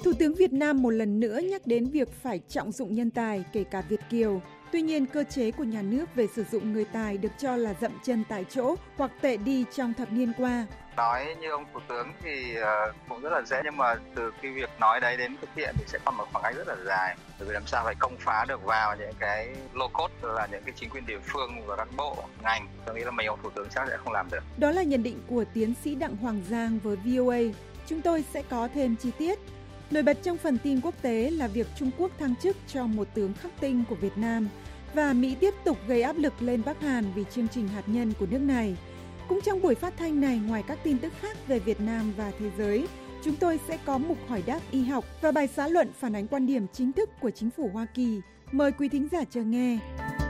Thủ tướng Việt Nam một lần nữa nhắc đến việc phải trọng dụng nhân tài, kể cả Việt kiều. Tuy nhiên, cơ chế của nhà nước về sử dụng người tài được cho là dậm chân tại chỗ hoặc tệ đi trong thập niên qua. Nói như ông Thủ tướng thì cũng rất là dễ, nhưng mà từ cái việc nói đấy đến thực hiện thì sẽ còn một khoảng cách rất là dài. Bởi vì làm sao phải công phá được vào những cái low code, là những cái chính quyền địa phương và các bộ ngành. Tôi nghĩ là mấy ông Thủ tướng chắc sẽ không làm được. Đó là nhận định của tiến sĩ Đặng Hoàng Giang với VOA. Chúng tôi sẽ có thêm chi tiết. Nổi bật trong phần tin quốc tế là việc Trung Quốc thăng chức cho một tướng khắc tinh của Việt Nam và Mỹ tiếp tục gây áp lực lên Bắc Hàn vì chương trình hạt nhân của nước này. Cũng trong buổi phát thanh này, ngoài các tin tức khác về Việt Nam và thế giới, chúng tôi sẽ có mục hỏi đáp y học và bài xã luận phản ánh quan điểm chính thức của chính phủ Hoa Kỳ. Mời quý thính giả chờ nghe.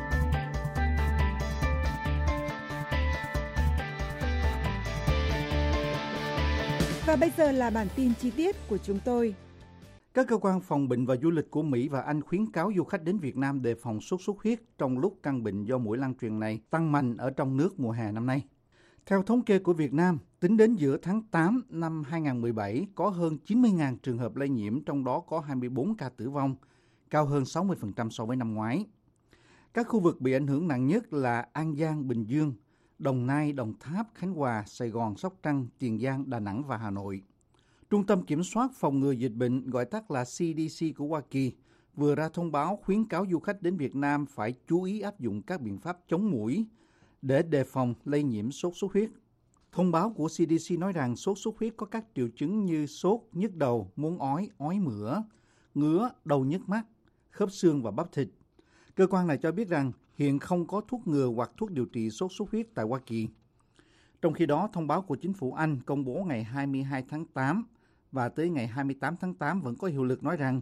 Và bây giờ là bản tin chi tiết của chúng tôi. Các cơ quan phòng bệnh và du lịch của Mỹ và Anh khuyến cáo du khách đến Việt Nam đề phòng sốt xuất huyết trong lúc căn bệnh do muỗi lan truyền này tăng mạnh ở trong nước mùa hè năm nay. Theo thống kê của Việt Nam, tính đến giữa tháng 8 năm 2017, có hơn 90.000 trường hợp lây nhiễm, trong đó có 24 ca tử vong, cao hơn 60% so với năm ngoái. Các khu vực bị ảnh hưởng nặng nhất là An Giang, Bình Dương, Đồng Nai, Đồng Tháp, Khánh Hòa, Sài Gòn, Sóc Trăng, Tiền Giang, Đà Nẵng và Hà Nội. Trung tâm Kiểm soát Phòng ngừa Dịch bệnh, gọi tắt là CDC của Hoa Kỳ, vừa ra thông báo khuyến cáo du khách đến Việt Nam phải chú ý áp dụng các biện pháp chống muỗi để đề phòng lây nhiễm sốt xuất huyết. Thông báo của CDC nói rằng sốt xuất huyết có các triệu chứng như sốt, nhức đầu, muốn ói mửa, ngứa, đầu nhức mắt, khớp xương và bắp thịt. Cơ quan này cho biết rằng hiện không có thuốc ngừa hoặc thuốc điều trị sốt xuất huyết tại Hoa Kỳ. Trong khi đó, thông báo của chính phủ Anh công bố ngày 22 tháng 8 và tới ngày 28 tháng 8 vẫn có hiệu lực nói rằng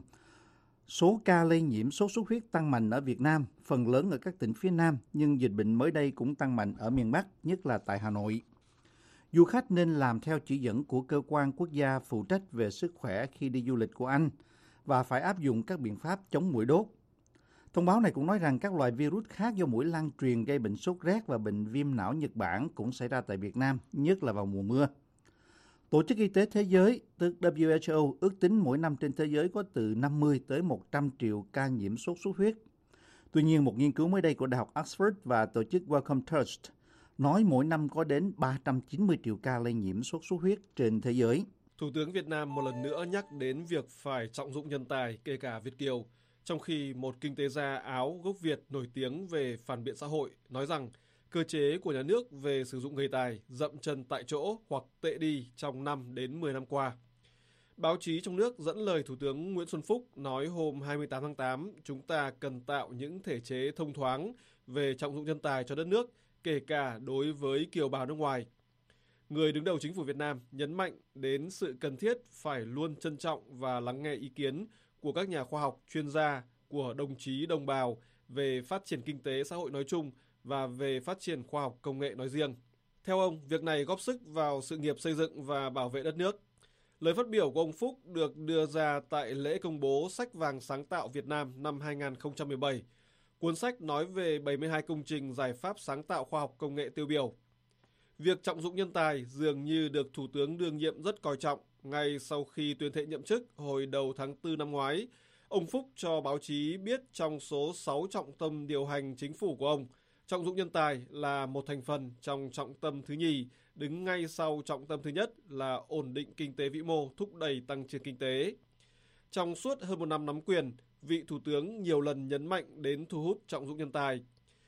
số ca lây nhiễm sốt xuất huyết tăng mạnh ở Việt Nam, phần lớn ở các tỉnh phía Nam, nhưng dịch bệnh mới đây cũng tăng mạnh ở miền Bắc, nhất là tại Hà Nội. Du khách nên làm theo chỉ dẫn của cơ quan quốc gia phụ trách về sức khỏe khi đi du lịch của Anh và phải áp dụng các biện pháp chống muỗi đốt. Thông báo này cũng nói rằng các loại virus khác do muỗi lan truyền gây bệnh sốt rét và bệnh viêm não Nhật Bản cũng xảy ra tại Việt Nam, nhất là vào mùa mưa. Tổ chức Y tế Thế giới, tức WHO, ước tính mỗi năm trên thế giới có từ 50 tới 100 triệu ca nhiễm sốt xuất huyết. Tuy nhiên, một nghiên cứu mới đây của Đại học Oxford và tổ chức Wellcome Trust nói mỗi năm có đến 390 triệu ca lây nhiễm sốt xuất huyết trên thế giới. Thủ tướng Việt Nam một lần nữa nhắc đến việc phải trọng dụng nhân tài, kể cả Việt kiều, trong khi một kinh tế gia Áo gốc Việt nổi tiếng về phản biện xã hội nói rằng cơ chế của nhà nước về sử dụng người tài dậm chân tại chỗ hoặc tệ đi trong 5 đến 10 năm qua. Báo chí trong nước dẫn lời Thủ tướng Nguyễn Xuân Phúc nói hôm 28 tháng 8, chúng ta cần tạo những thể chế thông thoáng về trọng dụng nhân tài cho đất nước, kể cả đối với kiều bào nước ngoài. Người đứng đầu chính phủ Việt Nam nhấn mạnh đến sự cần thiết phải luôn trân trọng và lắng nghe ý kiến của các nhà khoa học, chuyên gia, của đồng chí đồng bào về phát triển kinh tế xã hội nói chung và về phát triển khoa học công nghệ nói riêng. Theo ông, việc này góp sức vào sự nghiệp xây dựng và bảo vệ đất nước. Lời phát biểu của ông Phúc được đưa ra tại lễ công bố Sách vàng sáng tạo Việt Nam năm 2017. Cuốn sách nói về 72 công trình giải pháp sáng tạo khoa học công nghệ tiêu biểu. Việc trọng dụng nhân tài dường như được Thủ tướng đương nhiệm rất coi trọng. Ngay sau khi tuyên thệ nhậm chức hồi đầu tháng 4 năm ngoái, ông Phúc cho báo chí biết trong số 6 trọng tâm điều hành chính phủ của ông, trọng dụng nhân tài là một thành phần trong trọng tâm thứ nhì, đứng ngay sau trọng tâm thứ nhất là ổn định kinh tế vĩ mô, thúc đẩy tăng trưởng kinh tế. Trong suốt hơn một năm nắm quyền, vị Thủ tướng nhiều lần nhấn mạnh đến thu hút trọng dụng nhân tài.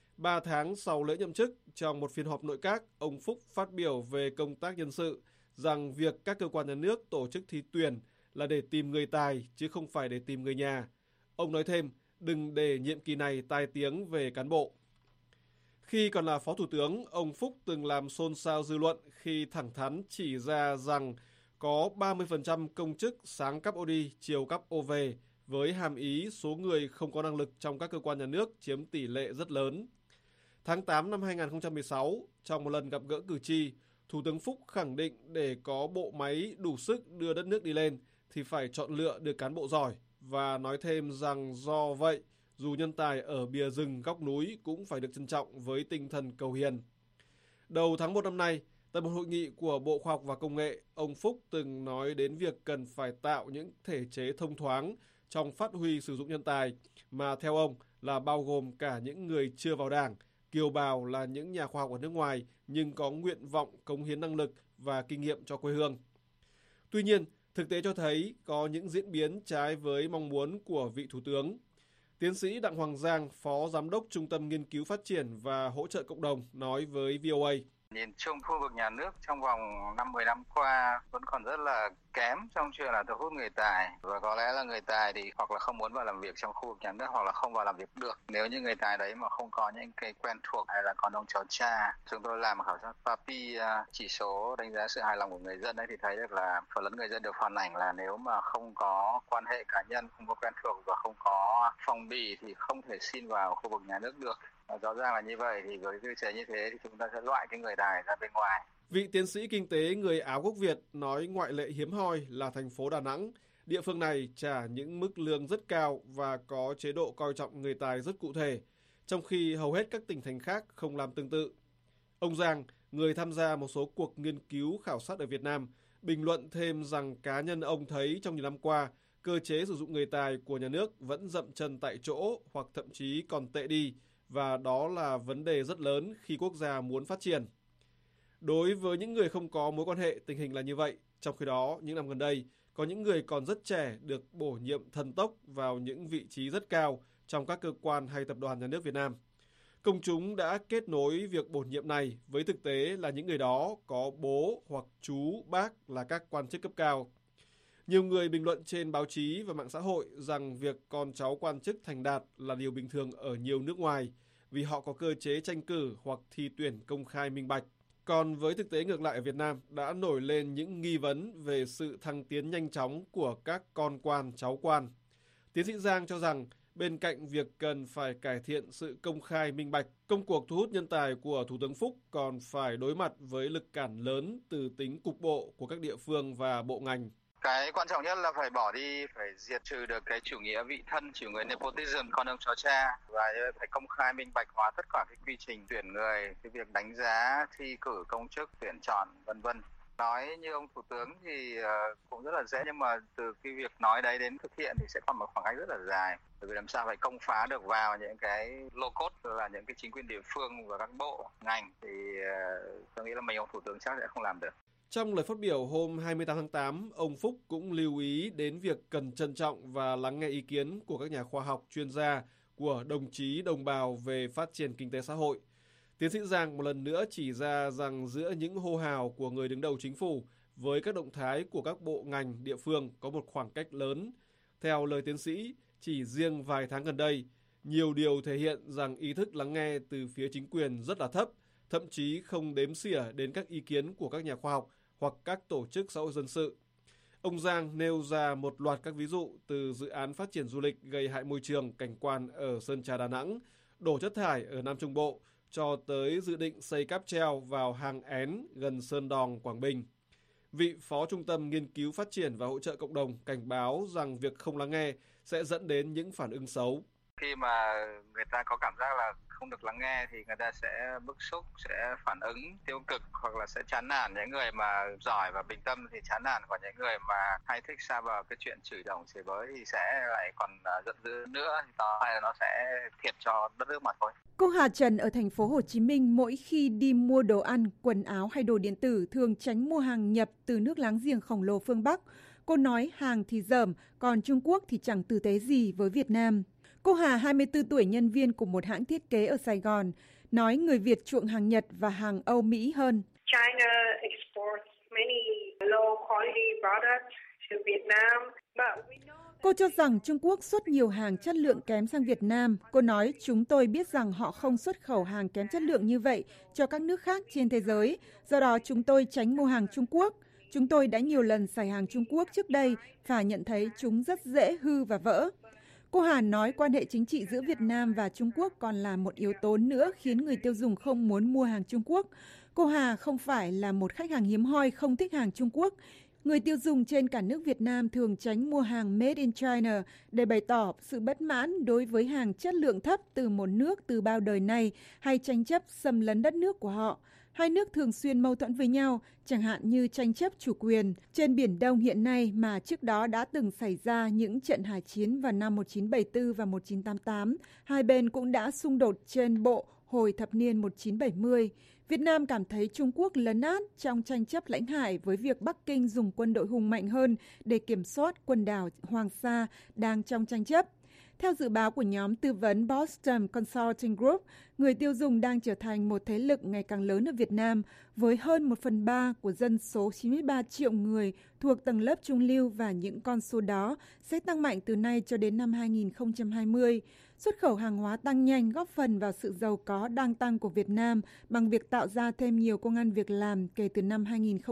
3 tháng sau lễ nhậm chức, trong một phiên họp nội các, ông Phúc phát biểu về công tác nhân sự rằng việc các cơ quan nhà nước tổ chức thi tuyển là để tìm người tài chứ không phải để tìm người nhà. Ông nói thêm, đừng để nhiệm kỳ này tai tiếng về cán bộ. Khi còn là Phó Thủ tướng, ông Phúc từng làm xôn xao dư luận khi thẳng thắn chỉ ra rằng có 30% công chức sáng cắp ô đi, chiều cắp ô về, với hàm ý số người không có năng lực trong các cơ quan nhà nước chiếm tỷ lệ rất lớn. Tháng 8 năm 2016, trong một lần gặp gỡ cử tri, Thủ tướng Phúc khẳng định để có bộ máy đủ sức đưa đất nước đi lên thì phải chọn lựa được cán bộ giỏi và nói thêm rằng do vậy, dù nhân tài ở bìa rừng góc núi cũng phải được trân trọng với tinh thần cầu hiền. Đầu tháng 1 năm nay, Tại một hội nghị của Bộ Khoa học và Công nghệ, ông Phúc từng nói đến việc cần phải tạo những thể chế thông thoáng trong phát huy sử dụng nhân tài, mà theo ông là bao gồm cả những người chưa vào Đảng, kiều bào là những nhà khoa học ở nước ngoài nhưng có nguyện vọng cống hiến năng lực và kinh nghiệm cho quê hương. Tuy nhiên, thực tế cho thấy có những diễn biến trái với mong muốn của vị Thủ tướng. Tiến sĩ Đặng Hoàng Giang, Phó Giám đốc Trung tâm Nghiên cứu Phát triển và Hỗ trợ Cộng đồng, nói với VOA. Nhìn chung khu vực nhà nước trong vòng 5-10 năm qua vẫn còn rất là kém trong chuyện là thu hút người tài, và có lẽ là người tài thì hoặc là không muốn vào làm việc trong khu vực nhà nước hoặc là không vào làm việc được. Nếu như người tài đấy mà không có những cái quen thuộc hay là con ông cháu cha, chúng tôi làm khảo sát PAPI, chỉ số đánh giá sự hài lòng của người dân ấy, thì thấy được là phần lớn người dân được phản ảnh là nếu mà không có quan hệ cá nhân, không có quen thuộc và không có phong bì thì không thể xin vào khu vực nhà nước được. Rõ ràng là như vậy, thì với cơ chế như thế thì chúng ta sẽ loại cái người tài ra bên ngoài. Vị tiến sĩ kinh tế người Áo gốc Việt nói ngoại lệ hiếm hoi là thành phố Đà Nẵng. Địa phương này trả những mức lương rất cao và có chế độ coi trọng người tài rất cụ thể, trong khi hầu hết các tỉnh thành khác không làm tương tự. Ông Giang, người tham gia một số cuộc nghiên cứu khảo sát ở Việt Nam, bình luận thêm rằng cá nhân ông thấy trong nhiều năm qua, cơ chế sử dụng người tài của nhà nước vẫn dậm chân tại chỗ hoặc thậm chí còn tệ đi, và đó là vấn đề rất lớn khi quốc gia muốn phát triển. Đối với những người không có mối quan hệ, tình hình là như vậy. Trong khi đó, những năm gần đây, có những người còn rất trẻ được bổ nhiệm thần tốc vào những vị trí rất cao trong các cơ quan hay tập đoàn nhà nước Việt Nam. Công chúng đã kết nối việc bổ nhiệm này với thực tế là những người đó có bố hoặc chú, bác là các quan chức cấp cao. Nhiều người bình luận trên báo chí và mạng xã hội rằng việc con cháu quan chức thành đạt là điều bình thường ở nhiều nước ngoài vì họ có cơ chế tranh cử hoặc thi tuyển công khai minh bạch. Còn với thực tế ngược lại ở Việt Nam đã nổi lên những nghi vấn về sự thăng tiến nhanh chóng của các con quan, cháu quan. Tiến sĩ Giang cho rằng bên cạnh việc cần phải cải thiện sự công khai minh bạch, công cuộc thu hút nhân tài của Thủ tướng Phúc còn phải đối mặt với lực cản lớn từ tính cục bộ của các địa phương và bộ ngành. Cái quan trọng nhất là phải bỏ đi, phải diệt trừ được cái chủ nghĩa vị thân, chủ nghĩa nepotism, con ông cháu cha, và phải công khai minh bạch hóa tất cả cái quy trình tuyển người, cái việc đánh giá, thi cử công chức, tuyển chọn, vân vân. Nói như ông Thủ tướng thì cũng rất là dễ, nhưng mà từ cái việc nói đấy đến thực hiện thì sẽ còn một khoảng cách rất là dài. Bởi vì làm sao phải công phá được vào những cái low cost, là những cái chính quyền địa phương và các bộ, ngành, thì tôi nghĩ là mình ông Thủ tướng chắc sẽ không làm được. Trong lời phát biểu hôm 28 tháng 8, ông Phúc cũng lưu ý đến việc cần trân trọng và lắng nghe ý kiến của các nhà khoa học, chuyên gia, của đồng chí đồng bào về phát triển kinh tế xã hội. Tiến sĩ Giang một lần nữa chỉ ra rằng giữa những hô hào của người đứng đầu chính phủ với các động thái của các bộ ngành, địa phương có một khoảng cách lớn. Theo lời tiến sĩ, chỉ riêng vài tháng gần đây, nhiều điều thể hiện rằng ý thức lắng nghe từ phía chính quyền rất là thấp, thậm chí không đếm xỉa đến các ý kiến của các nhà khoa học hoặc các tổ chức xã hội dân sự. Ông Giang nêu ra một loạt các ví dụ từ dự án phát triển du lịch gây hại môi trường, cảnh quan ở Sơn Trà, Đà Nẵng, đổ chất thải ở Nam Trung Bộ, cho tới dự định xây cáp treo vào hang Én gần Sơn Đòn, Quảng Bình. Vị Phó Trung tâm Nghiên cứu Phát triển và Hỗ trợ Cộng đồng cảnh báo rằng việc không lắng nghe sẽ dẫn đến những phản ứng xấu. Khi mà người ta có cảm giác là không được lắng nghe thì người ta sẽ bức xúc, sẽ phản ứng tiêu cực hoặc là sẽ chán nản. Những người mà giỏi và bình tâm thì chán nản, còn những người mà hay thích sa vào cái chuyện chửi đồng chửi bới thì sẽ lại còn giận dữ nữa, thì hay là nó sẽ thiệt cho đất nước mà thôi. Cô Hà Trần ở thành phố Hồ Chí Minh mỗi khi đi mua đồ ăn, quần áo hay đồ điện tử thường tránh mua hàng nhập từ nước láng giềng khổng lồ phương Bắc. Cô nói hàng thì dởm, còn Trung Quốc thì chẳng tử tế gì với Việt Nam. Cô Hà, 24 tuổi, nhân viên của một hãng thiết kế ở Sài Gòn, nói người Việt chuộng hàng Nhật và hàng Âu Mỹ hơn. China exports many low quality products to Vietnam, but we know. Cô cho rằng Trung Quốc xuất nhiều hàng chất lượng kém sang Việt Nam. Cô nói chúng tôi biết rằng họ không xuất khẩu hàng kém chất lượng như vậy cho các nước khác trên thế giới. Do đó chúng tôi tránh mua hàng Trung Quốc. Chúng tôi đã nhiều lần xài hàng Trung Quốc trước đây và nhận thấy chúng rất dễ hư và vỡ. Cô Hà nói quan hệ chính trị giữa Việt Nam và Trung Quốc còn là một yếu tố nữa khiến người tiêu dùng không muốn mua hàng Trung Quốc. Cô Hà không phải là một khách hàng hiếm hoi không thích hàng Trung Quốc. Người tiêu dùng trên cả nước Việt Nam thường tránh mua hàng Made in China để bày tỏ sự bất mãn đối với hàng chất lượng thấp từ một nước từ bao đời nay hay tranh chấp xâm lấn đất nước của họ. Hai nước thường xuyên mâu thuẫn với nhau, chẳng hạn như tranh chấp chủ quyền trên Biển Đông hiện nay mà trước đó đã từng xảy ra những trận hải chiến vào năm 1974 và 1988. Hai bên cũng đã xung đột trên bộ hồi thập niên 1970. Việt Nam cảm thấy Trung Quốc lấn át trong tranh chấp lãnh hải với việc Bắc Kinh dùng quân đội hùng mạnh hơn để kiểm soát quần đảo Hoàng Sa đang trong tranh chấp. Theo dự báo của nhóm tư vấn Boston Consulting Group, người tiêu dùng đang trở thành một thế lực ngày càng lớn ở Việt Nam, với hơn 1/3 của dân số 93 triệu người thuộc tầng lớp trung lưu, và những con số đó sẽ tăng mạnh từ nay cho đến năm 2020. Xuất khẩu hàng hóa tăng nhanh góp phần vào sự giàu có đang tăng của Việt Nam bằng việc tạo ra thêm nhiều công ăn việc làm kể từ năm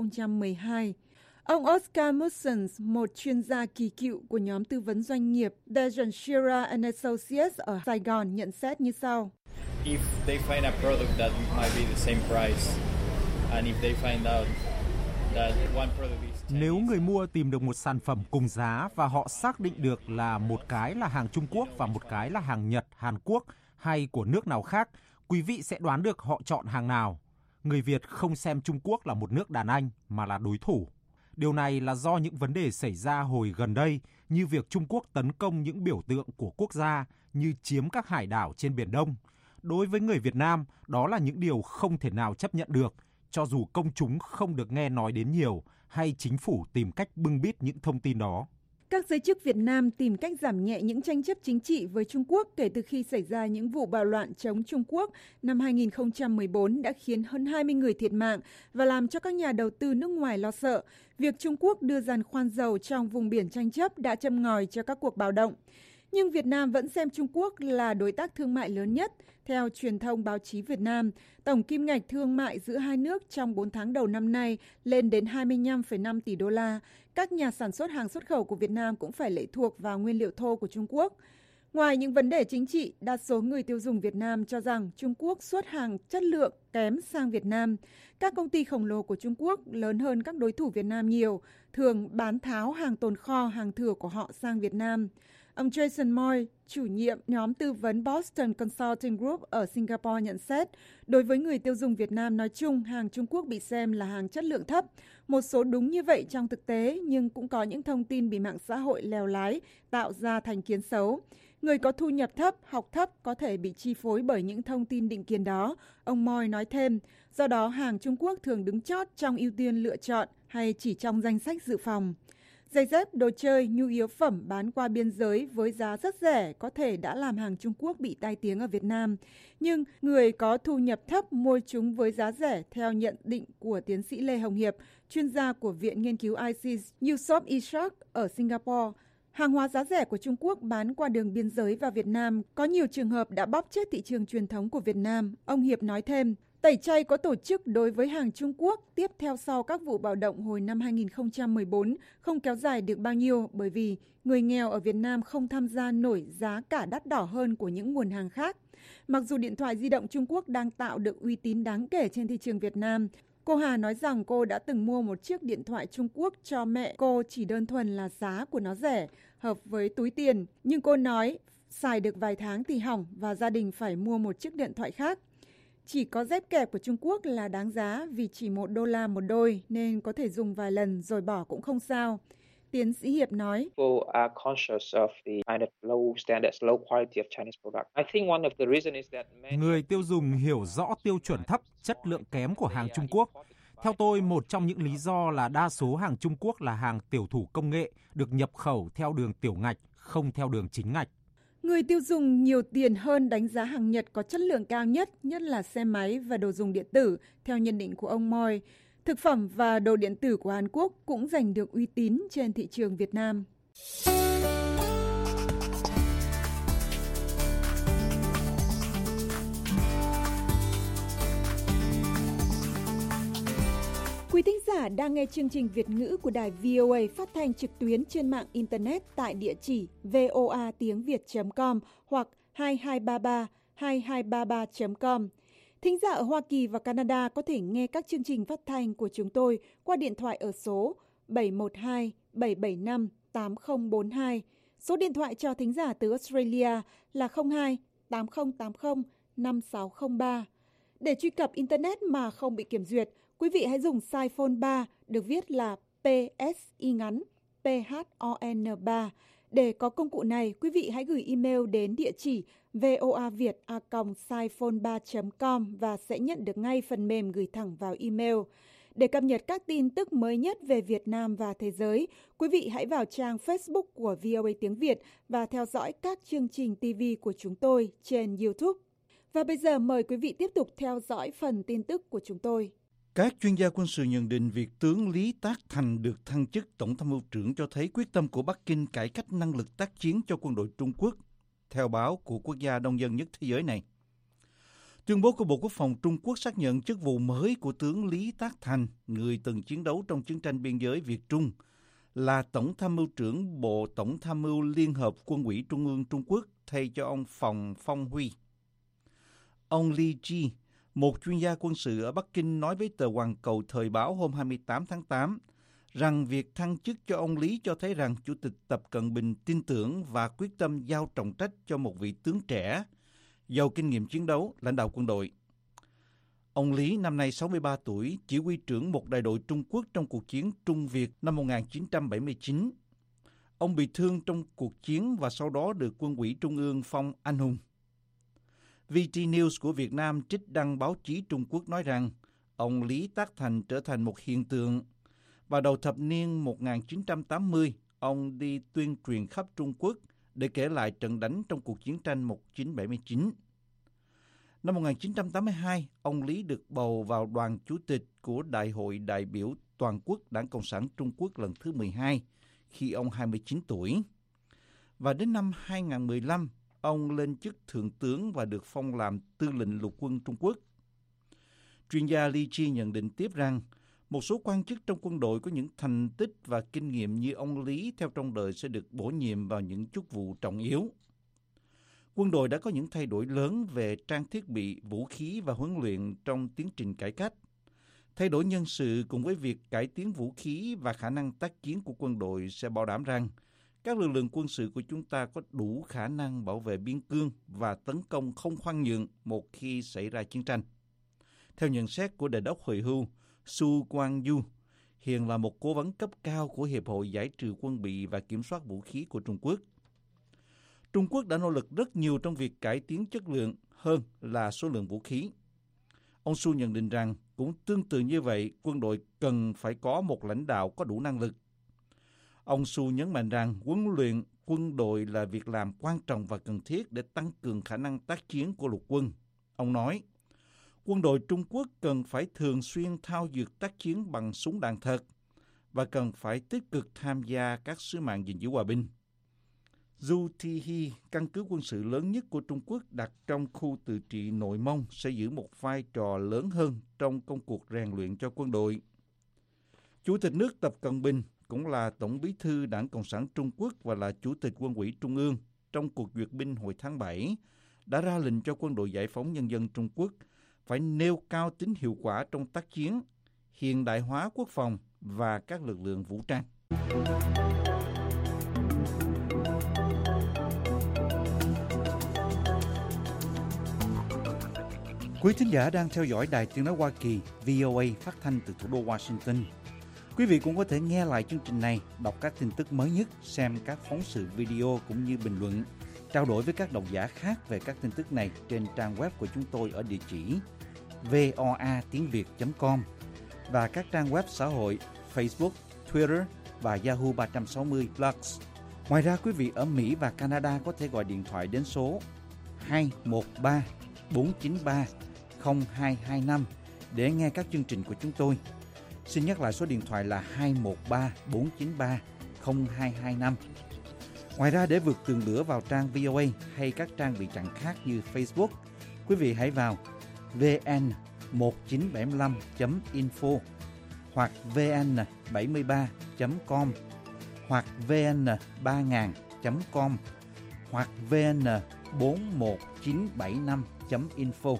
2012. Ông Oscar Mussons, một chuyên gia kỳ cựu của nhóm tư vấn doanh nghiệp Dejan Shira and Associates ở Sài Gòn, nhận xét như sau. If they find a product that might be the same price, and if they find out that one product is Nếu người mua tìm được một sản phẩm cùng giá và họ xác định được là một cái là hàng Trung Quốc và một cái là hàng Nhật, Hàn Quốc hay của nước nào khác, quý vị sẽ đoán được họ chọn hàng nào. Người Việt không xem Trung Quốc là một nước đàn anh mà là đối thủ. Điều này là do những vấn đề xảy ra hồi gần đây, như việc Trung Quốc tấn công những biểu tượng của quốc gia như chiếm các hải đảo trên Biển Đông. Đối với người Việt Nam, đó là những điều không thể nào chấp nhận được, cho dù công chúng không được nghe nói đến nhiều hay chính phủ tìm cách bưng bít những thông tin đó. Các giới chức Việt Nam tìm cách giảm nhẹ những tranh chấp chính trị với Trung Quốc kể từ khi xảy ra những vụ bạo loạn chống Trung Quốc năm 2014 đã khiến hơn 20 người thiệt mạng và làm cho các nhà đầu tư nước ngoài lo sợ. Việc Trung Quốc đưa giàn khoan dầu trong vùng biển tranh chấp đã châm ngòi cho các cuộc bạo động. Nhưng Việt Nam vẫn xem Trung Quốc là đối tác thương mại lớn nhất. Theo truyền thông báo chí Việt Nam, tổng kim ngạch thương mại giữa hai nước trong 4 tháng đầu năm nay lên đến 25,5 tỷ đô la. Các nhà sản xuất hàng xuất khẩu của Việt Nam cũng phải lệ thuộc vào nguyên liệu thô của Trung Quốc. Ngoài những vấn đề chính trị, đa số người tiêu dùng Việt Nam cho rằng Trung Quốc xuất hàng chất lượng kém sang Việt Nam. Các công ty khổng lồ của Trung Quốc lớn hơn các đối thủ Việt Nam nhiều, thường bán tháo hàng tồn kho, hàng thừa của họ sang Việt Nam. Ông Jason Moy, chủ nhiệm nhóm tư vấn Boston Consulting Group ở Singapore nhận xét, đối với người tiêu dùng Việt Nam nói chung, hàng Trung Quốc bị xem là hàng chất lượng thấp. Một số đúng như vậy trong thực tế, nhưng cũng có những thông tin bị mạng xã hội lèo lái, tạo ra thành kiến xấu. Người có thu nhập thấp, học thấp có thể bị chi phối bởi những thông tin định kiến đó. Ông Moy nói thêm, do đó hàng Trung Quốc thường đứng chót trong ưu tiên lựa chọn hay chỉ trong danh sách dự phòng. Giày dép, đồ chơi, nhu yếu phẩm bán qua biên giới với giá rất rẻ có thể đã làm hàng Trung Quốc bị tai tiếng ở Việt Nam. Nhưng người có thu nhập thấp mua chúng với giá rẻ theo nhận định của tiến sĩ Lê Hồng Hiệp, chuyên gia của Viện Nghiên cứu ICES Yusof Ishak ở Singapore. Hàng hóa giá rẻ của Trung Quốc bán qua đường biên giới vào Việt Nam có nhiều trường hợp đã bóp chết thị trường truyền thống của Việt Nam. Ông Hiệp nói thêm, tẩy chay có tổ chức đối với hàng Trung Quốc tiếp theo sau các vụ bạo động hồi năm 2014 không kéo dài được bao nhiêu bởi vì người nghèo ở Việt Nam không tham gia nổi giá cả đắt đỏ hơn của những nguồn hàng khác. Mặc dù điện thoại di động Trung Quốc đang tạo được uy tín đáng kể trên thị trường Việt Nam, cô Hà nói rằng cô đã từng mua một chiếc điện thoại Trung Quốc cho mẹ cô chỉ đơn thuần là giá của nó rẻ, hợp với túi tiền. Nhưng cô nói xài được vài tháng thì hỏng và gia đình phải mua một chiếc điện thoại khác. Chỉ có dép kẹp của Trung Quốc là đáng giá vì chỉ $1 một đôi nên có thể dùng vài lần rồi bỏ cũng không sao. Tiến sĩ Hiệp nói, người tiêu dùng hiểu rõ tiêu chuẩn thấp, chất lượng kém của hàng Trung Quốc. Theo tôi, một trong những lý do là đa số hàng Trung Quốc là hàng tiểu thủ công nghệ, được nhập khẩu theo đường tiểu ngạch, không theo đường chính ngạch. Người tiêu dùng nhiều tiền hơn đánh giá hàng Nhật có chất lượng cao nhất là xe máy và đồ dùng điện tử, theo nhận định của ông Moy. Thực phẩm và đồ điện tử của Hàn Quốc cũng giành được uy tín trên thị trường Việt Nam. Quý thính giả đang nghe chương trình Việt ngữ của đài VOA phát thanh trực tuyến trên mạng Internet tại địa chỉ voatiengviet.com hoặc 2233 Thính giả ở Hoa Kỳ và Canada có thể nghe các chương trình phát thanh của chúng tôi qua điện thoại ở số 712-775-8042. Số điện thoại cho thính giả từ Australia là 02-8080-5603. Để truy cập Internet mà không bị kiểm duyệt, quý vị hãy dùng Siphone 3, được viết là PSI ngắn, PHON 3. Để có công cụ này, quý vị hãy gửi email đến địa chỉ voaviet@siphone3.com và sẽ nhận được ngay phần mềm gửi thẳng vào email. Để cập nhật các tin tức mới nhất về Việt Nam và thế giới, quý vị hãy vào trang Facebook của VOA tiếng Việt và theo dõi các chương trình TV của chúng tôi trên YouTube. Và bây giờ mời quý vị tiếp tục theo dõi phần tin tức của chúng tôi. Các chuyên gia quân sự nhận định việc tướng Lý Tác Thành được thăng chức Tổng tham mưu trưởng cho thấy quyết tâm của Bắc Kinh cải cách năng lực tác chiến cho quân đội Trung Quốc, theo báo của quốc gia đông dân nhất thế giới này. Tuyên bố của Bộ Quốc phòng Trung Quốc xác nhận chức vụ mới của tướng Lý Tác Thành, người từng chiến đấu trong chiến tranh biên giới Việt-Trung, là Tổng tham mưu trưởng Bộ Tổng tham mưu Liên hợp Quân ủy Trung ương Trung Quốc thay cho ông Phòng Phong Huy. Ông Li Ji, một chuyên gia quân sự ở Bắc Kinh, nói với tờ Hoàn Cầu Thời báo hôm 28 tháng 8 rằng việc thăng chức cho ông Lý cho thấy rằng Chủ tịch Tập Cận Bình tin tưởng và quyết tâm giao trọng trách cho một vị tướng trẻ, giàu kinh nghiệm chiến đấu, lãnh đạo quân đội. Ông Lý, năm nay 63 tuổi, chỉ huy trưởng một đại đội Trung Quốc trong cuộc chiến Trung Việt năm 1979. Ông bị thương trong cuộc chiến và sau đó được Quân ủy Trung ương phong anh hùng. VT News của Việt Nam trích đăng báo chí Trung Quốc nói rằng ông Lý Tác Thành trở thành một hiện tượng. Vào đầu thập niên 1980, ông đi tuyên truyền khắp Trung Quốc để kể lại trận đánh trong cuộc chiến tranh 1979. Năm 1982, ông Lý được bầu vào đoàn chủ tịch của Đại hội đại biểu Toàn quốc Đảng Cộng sản Trung Quốc lần thứ 12 khi ông 29 tuổi. Và đến năm 2015, ông lên chức thượng tướng và được phong làm tư lệnh lục quân Trung Quốc. Chuyên gia Li Ji nhận định tiếp rằng một số quan chức trong quân đội có những thành tích và kinh nghiệm như ông Lý theo trong đời sẽ được bổ nhiệm vào những chức vụ trọng yếu. Quân đội đã có những thay đổi lớn về trang thiết bị, vũ khí và huấn luyện trong tiến trình cải cách. Thay đổi nhân sự cùng với việc cải tiến vũ khí và khả năng tác chiến của quân đội sẽ bảo đảm rằng các lực lượng quân sự của chúng ta có đủ khả năng bảo vệ biên cương và tấn công không khoan nhượng một khi xảy ra chiến tranh. Theo nhận xét của Đề đốc Hồi hưu Su Guangyu, hiện là một cố vấn cấp cao của Hiệp hội Giải trừ quân bị và Kiểm soát vũ khí của Trung Quốc. Trung Quốc đã nỗ lực rất nhiều trong việc cải tiến chất lượng hơn là số lượng vũ khí. Ông Su nhận định rằng cũng tương tự như vậy, quân đội cần phải có một lãnh đạo có đủ năng lực. Ông Su nhấn mạnh rằng huấn luyện quân đội là việc làm quan trọng và cần thiết để tăng cường khả năng tác chiến của lục quân. Ông nói, quân đội Trung Quốc cần phải thường xuyên thao dượt tác chiến bằng súng đạn thật và cần phải tích cực tham gia các sứ mạng gìn giữ hòa bình. Du Thi Hy, căn cứ quân sự lớn nhất của Trung Quốc đặt trong khu tự trị Nội Mông, sẽ giữ một vai trò lớn hơn trong công cuộc rèn luyện cho quân đội. Chủ tịch nước Tập Cận Bình cũng là Tổng bí thư Đảng Cộng sản Trung Quốc và là Chủ tịch Quân ủy Trung ương trong cuộc duyệt binh hồi tháng 7, đã ra lệnh cho Quân đội Giải phóng Nhân dân Trung Quốc phải nêu cao tính hiệu quả trong tác chiến, hiện đại hóa quốc phòng và các lực lượng vũ trang. Quý thính giả đang theo dõi Đài Tiếng nói Hoa Kỳ VOA phát thanh từ thủ đô Washington. Quý vị cũng có thể nghe lại chương trình này, đọc các tin tức mới nhất, xem các phóng sự video cũng như bình luận, trao đổi với các độc giả khác về các tin tức này trên trang web của chúng tôi ở địa chỉ voatiengviet.com và các trang web xã hội Facebook, Twitter và Yahoo 360 Plus. Ngoài ra, quý vị ở Mỹ và Canada có thể gọi điện thoại đến số 213 493 0225 để nghe các chương trình của chúng tôi. Xin nhắc lại số điện thoại là 213 493 0225. Ngoài ra, để vượt tường lửa vào trang VOA hay các trang bị chặn khác như Facebook, quý vị hãy vào vn1975.info hoặc vn73.com hoặc vn3000.com hoặc vn41975.info.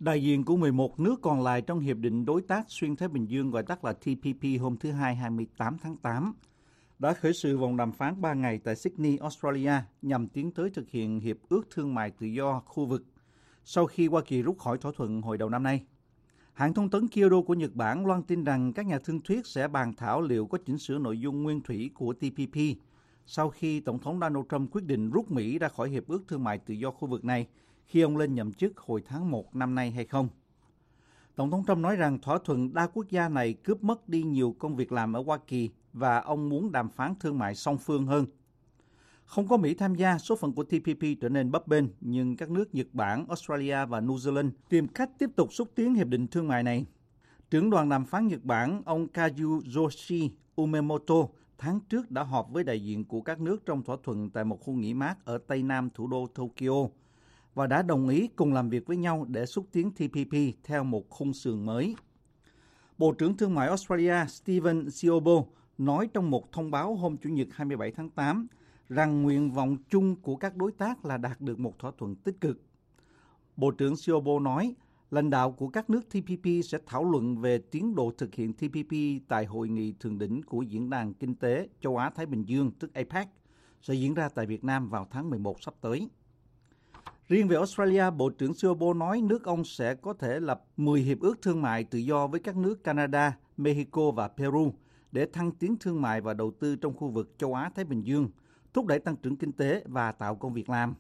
Đại diện của 11 nước còn lại trong Hiệp định Đối tác Xuyên Thái Bình Dương gọi tắt là TPP hôm thứ Hai 28 tháng 8 đã khởi sự vòng đàm phán 3 ngày tại Sydney, Australia nhằm tiến tới thực hiện Hiệp ước Thương mại Tự do khu vực sau khi Hoa Kỳ rút khỏi thỏa thuận hồi đầu năm nay. Hãng thông tấn Kyodo của Nhật Bản loan tin rằng các nhà thương thuyết sẽ bàn thảo liệu có chỉnh sửa nội dung nguyên thủy của TPP sau khi Tổng thống Donald Trump quyết định rút Mỹ ra khỏi Hiệp ước Thương mại Tự do khu vực này khi ông lên nhậm chức hồi tháng 1 năm nay hay không. Tổng thống Trump nói rằng thỏa thuận đa quốc gia này cướp mất đi nhiều công việc làm ở Hoa Kỳ và ông muốn đàm phán thương mại song phương hơn. Không có Mỹ tham gia, số phận của TPP trở nên bấp bênh, nhưng các nước Nhật Bản, Australia và New Zealand tìm cách tiếp tục xúc tiến hiệp định thương mại này. Trưởng đoàn đàm phán Nhật Bản, ông Kazuyoshi Umemoto, tháng trước đã họp với đại diện của các nước trong thỏa thuận tại một khu nghỉ mát ở Tây Nam thủ đô Tokyo và đã đồng ý cùng làm việc với nhau để xúc tiến TPP theo một khung sườn mới. Bộ trưởng Thương mại Australia Stephen Siobo nói trong một thông báo hôm Chủ nhật 27 tháng 8 rằng nguyện vọng chung của các đối tác là đạt được một thỏa thuận tích cực. Bộ trưởng Siobo nói, lãnh đạo của các nước TPP sẽ thảo luận về tiến độ thực hiện TPP tại Hội nghị thượng đỉnh của Diễn đàn Kinh tế Châu Á-Thái Bình Dương, tức APEC, sẽ diễn ra tại Việt Nam vào tháng 11 sắp tới. Riêng về Australia, Bộ trưởng Siobo nói nước ông sẽ có thể lập 10 hiệp ước thương mại tự do với các nước Canada, Mexico và Peru để thăng tiến thương mại và đầu tư trong khu vực Châu Á-Thái Bình Dương, thúc đẩy tăng trưởng kinh tế và tạo công việc làm.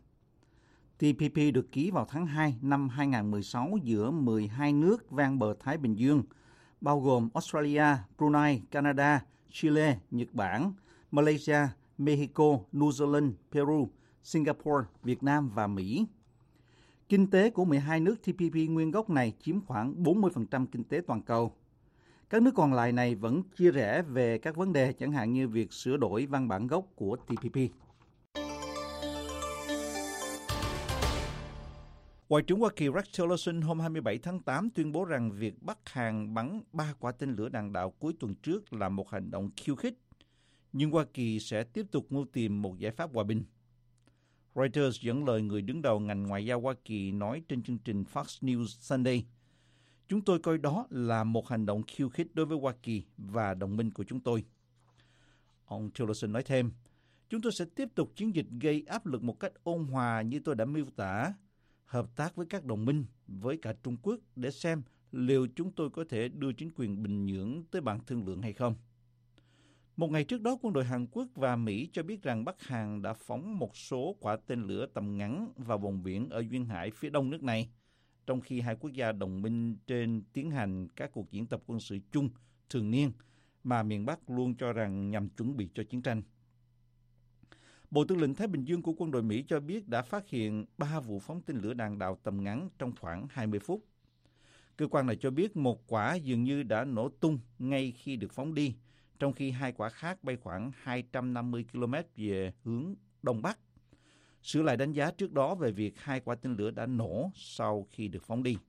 TPP được ký vào tháng 2 năm 2016 giữa 12 nước ven bờ Thái Bình Dương, bao gồm Australia, Brunei, Canada, Chile, Nhật Bản, Malaysia, Mexico, New Zealand, Peru, Singapore, Việt Nam và Mỹ. Kinh tế của 12 nước TPP nguyên gốc này chiếm khoảng 40% kinh tế toàn cầu. Các nước còn lại này vẫn chia rẽ về các vấn đề chẳng hạn như việc sửa đổi văn bản gốc của TPP. Ngoại trưởng Hoa Kỳ Rex Tillerson hôm 27 tháng 8 tuyên bố rằng việc Bắc Hàn bắn 3 quả tên lửa đạn đạo cuối tuần trước là một hành động khiêu khích, nhưng Hoa Kỳ sẽ tiếp tục mưu tìm một giải pháp hòa bình. Reuters dẫn lời người đứng đầu ngành ngoại giao Hoa Kỳ nói trên chương trình Fox News Sunday, chúng tôi coi đó là một hành động khiêu khích đối với Hoa Kỳ và đồng minh của chúng tôi. Ông Tillerson nói thêm, chúng tôi sẽ tiếp tục chiến dịch gây áp lực một cách ôn hòa như tôi đã miêu tả, hợp tác với các đồng minh, với cả Trung Quốc để xem liệu chúng tôi có thể đưa chính quyền Bình Nhưỡng tới bàn thương lượng hay không. Một ngày trước đó, quân đội Hàn Quốc và Mỹ cho biết rằng Bắc Hàn đã phóng một số quả tên lửa tầm ngắn vào vùng biển ở duyên hải phía đông nước này, trong khi hai quốc gia đồng minh trên tiến hành các cuộc diễn tập quân sự chung thường niên mà miền Bắc luôn cho rằng nhằm chuẩn bị cho chiến tranh. Bộ Tư lệnh Thái Bình Dương của quân đội Mỹ cho biết đã phát hiện 3 vụ phóng tên lửa đạn đạo tầm ngắn trong khoảng 20 phút. Cơ quan này cho biết một quả dường như đã nổ tung ngay khi được phóng đi, trong khi 2 quả khác bay khoảng 250 km về hướng Đông Bắc. Sửa lại đánh giá trước đó về việc 2 quả tên lửa đã nổ sau khi được phóng đi.